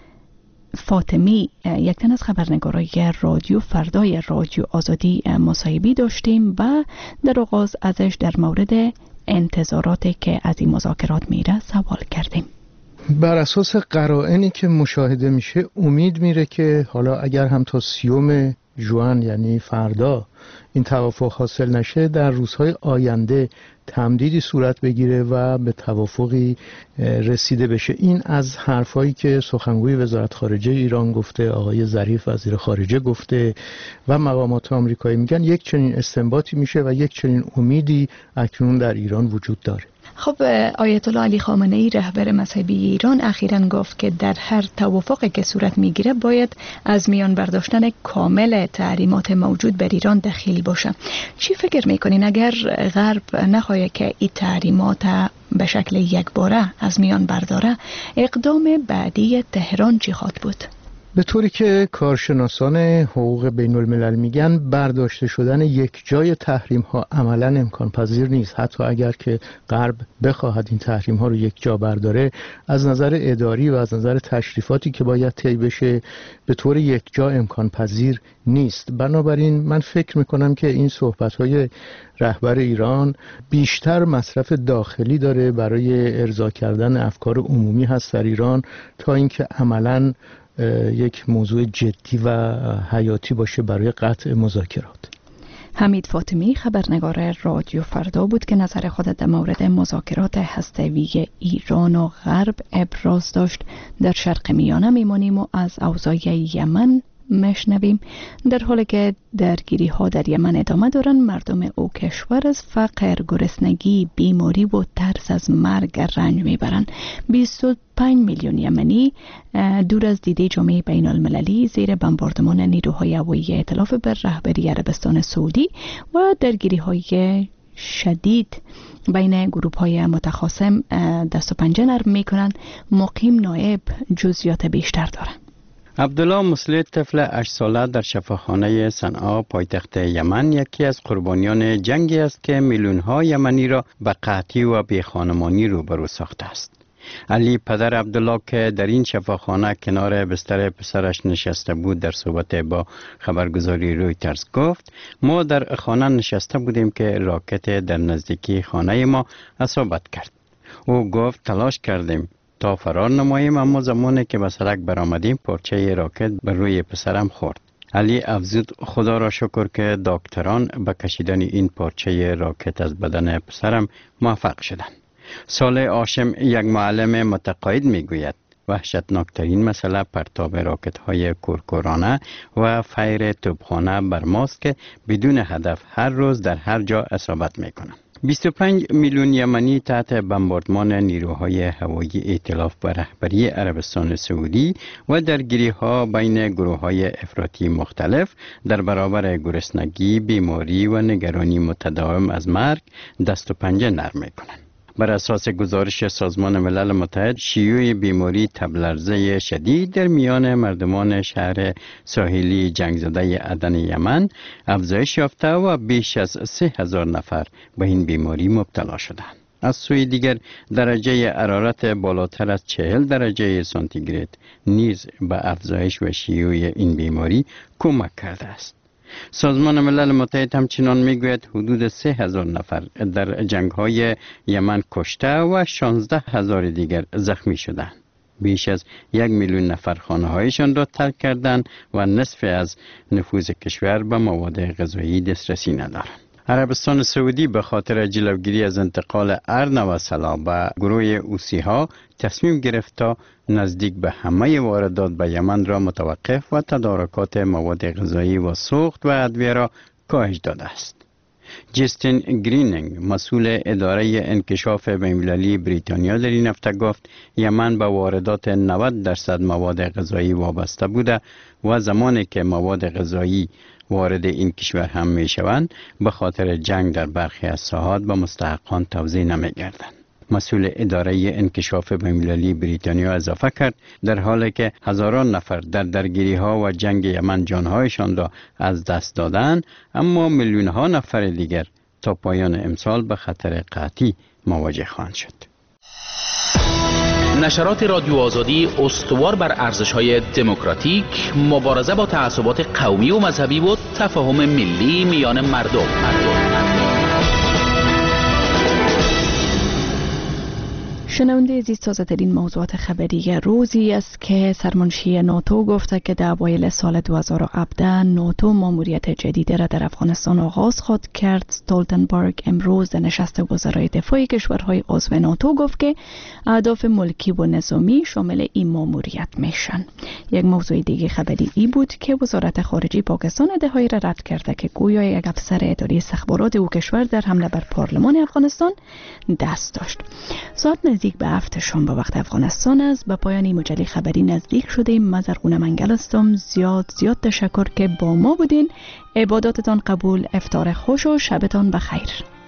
C: فاطمی، یک تن از خبرنگارای رادیو فردای رادیو آزادی مصاحبه داشتیم و در آغاز ازش در مورد انتظاراتی که از این مذاکرات میره سوال کردیم.
B: بر اساس قرائنی که مشاهده میشه امید میره که حالا اگر هم تا سیوم ژوئن یعنی فردا این توافق حاصل نشه، در روزهای آینده تمدیدی صورت بگیره و به توافقی رسیده بشه. این از حرفایی که سخنگوی وزارت خارجه ایران گفته، آقای ظریف وزیر خارجه گفته و مقامات آمریکایی میگن یک چنین استنباطی میشه و یک چنین امیدی اکنون در ایران وجود داره.
C: خب آیت الله علی خامنه ای رهبر مذهبی ایران اخیراً گفت که در هر توافقی که صورت میگیره باید از میان برداشتن کامل تحریمات موجود بر ایران دخیل باشه. چی فکر میکنین اگر غرب نخواهد که این تحریمات به شکل یکباره از میان برداره، اقدام بعدی تهران چی خواهد بود؟
B: به طوری که کارشناسان حقوق بین الملل میگن، برداشته شدن یک جای تحریم ها عملا امکان پذیر نیست. حتی اگر که غرب بخواهد این تحریم ها رو یک جا برداره، از نظر اداری و از نظر تشریفاتی که باید طی بشه به طور یک جا امکان پذیر نیست. بنابراین من فکر میکنم که این صحبت های رهبر ایران بیشتر مصرف داخلی داره برای ارضا کردن افکار عمومی هست در ایران، تا اینکه عملاً یک موضوع جدی و حیاتی باشه برای قطع مذاکرات.
C: حمید فاطمی خبرنگار رادیو فردا بود که نظر خود در مورد مذاکرات هسته‌ای ایران و غرب ابراز داشت. در شرق میانه میمانیم و از اوضاع یمن مشنویم. در حالی که درگیری ها در یمن ادامه دارند، مردم او کشور از فقر، گرسنگی، بیماری و ترس از مرگ رنج میبرند. بیست و پنج میلیون یمنی دور از دیده جامعه بین المللی زیر بمباردمان نیروهای هوایی ائتلاف بر رهبری عربستان سعودی و درگیری های شدید بین گروه های متخاصم دست و پنجه نرم میکنند. مقیم نایب جزئیات بیشتر دارند.
N: عبدالله مسلی، طفل هشت ساله در شفاخانه صنعا پایتخت یمن، یکی از قربانیان جنگی است که میلیون ها یمنی را به قحطی و بیخانمانی روبرو ساخته است. علی، پدر عبدالله، که در این شفاخانه کنار بستر پسرش نشسته بود، در صحبت با خبرگزاری رویترز گفت: ما در خانه نشسته بودیم که راکت در نزدیکی خانه ما اصابت کرد. او گفت تلاش کردیم تا فرار نماییم، اما زمانی که به سړک برآمدیم پارچه راکت بر روی پسرم خورد. علی افزود: خدا را شکر که دکتران به کشیدن این پارچه راکت از بدن پسرم موفق شدند. صالح هاشم، یک معلم متقاعد، میگوید وحشتناکترین مسئله پرتاب راکت های کورکورانه و فیر توپخانه بر ماست که بدون هدف هر روز در هر جا اصابت میکنند. بیست و پنج میلیون یمنی تحت بمباردمان نیروهای هوایی ائتلاف به رهبری عربستان سعودی و درگیری ها بین گروه های افراطی مختلف در برابر گرسنگی، بیماری و نگرانی متداوم از مرگ دست و پنجه نرم میکنند. بر اساس گزارش سازمان ملل متحد، شیوع بیماری تب لرزه شدید در میان مردمان شهر ساحلی جنگ زده عدن یمن افزایش یافته و بیش از سه هزار نفر به این بیماری مبتلا شدند. از سوی دیگر درجه حرارت بالاتر از چهل درجه سانتیگراد نیز به افزایش و شیوع این بیماری کمک کرده است. سازمان ملل متحد همچنان میگوید حدود سه هزار نفر در جنگ‌های یمن کشته و شانزده هزار دیگر زخمی شدند. بیش از یک میلیون نفر خانه‌هایشان را ترک کردند و نصف از نفوذ کشور به مواد غذایی دسترسی ندارند. عربستان سعودی به خاطر جلوگیری از انتقال ارن و سلاح به گروه اوسی ها تصمیم گرفت تا نزدیک به همه واردات به یمن را متوقف و تدارکات مواد غذایی و سوخت و ادویه را کاهش داده است. جستین گرینینگ مسئول اداره انکشاف بین‌المللی بریتانیا در این هفته گفت یمن به واردات نود درصد مواد غذایی وابسته بوده و زمانی که مواد غذایی وارد این کشور هم می شوند به خاطر جنگ در برخی از ساحات به مستحقان توزیع نمی گردند. مسئول اداره انکشاف بین‌المللی بریتانیا اضافه کرد در حالی که هزاران نفر در درگیری ها و جنگ یمن جانهایشان را از دست دادند، اما میلیون ها نفر دیگر تا پایان امسال به خطر قحطی مواجه خواهند شد.
D: نشرات رادیو آزادی استوار بر ارزش‌های دموکراتیک، مبارزه با تعصبات قومی و مذهبی و تفاهم ملی میان مردم.
C: شنونده عزیز، تازه ترین موضوعات خبری روزی است که سرمنشی ناتو گفته که در اوایل سال دو هزار و هفده ناتو ماموریت جدیدی را در افغانستان آغاز خواهد کرد. استولتنبرگ امروز در نشست وزرای دفاع کشورهای عضو ناتو گفت که اهداف ملکی و نظامی شامل این ماموریت میشن. یک موضوع دیگه خبری ای بود که وزارت خارجه پاکستان ادعایی را رد کرده که گویا یک افسر اداری استخبارات او کشور در حمله بر پارلمان افغانستان دست داشت. ساعت نزدیک به هفت شام به وقت افغانستان است. به پایان مجله خبری نزدیک شدیم. مزرگونه منگل هستم. زیاد زیاد تشکر که با ما بودین. عباداتتان قبول، افطار خوش و شبتان بخیر.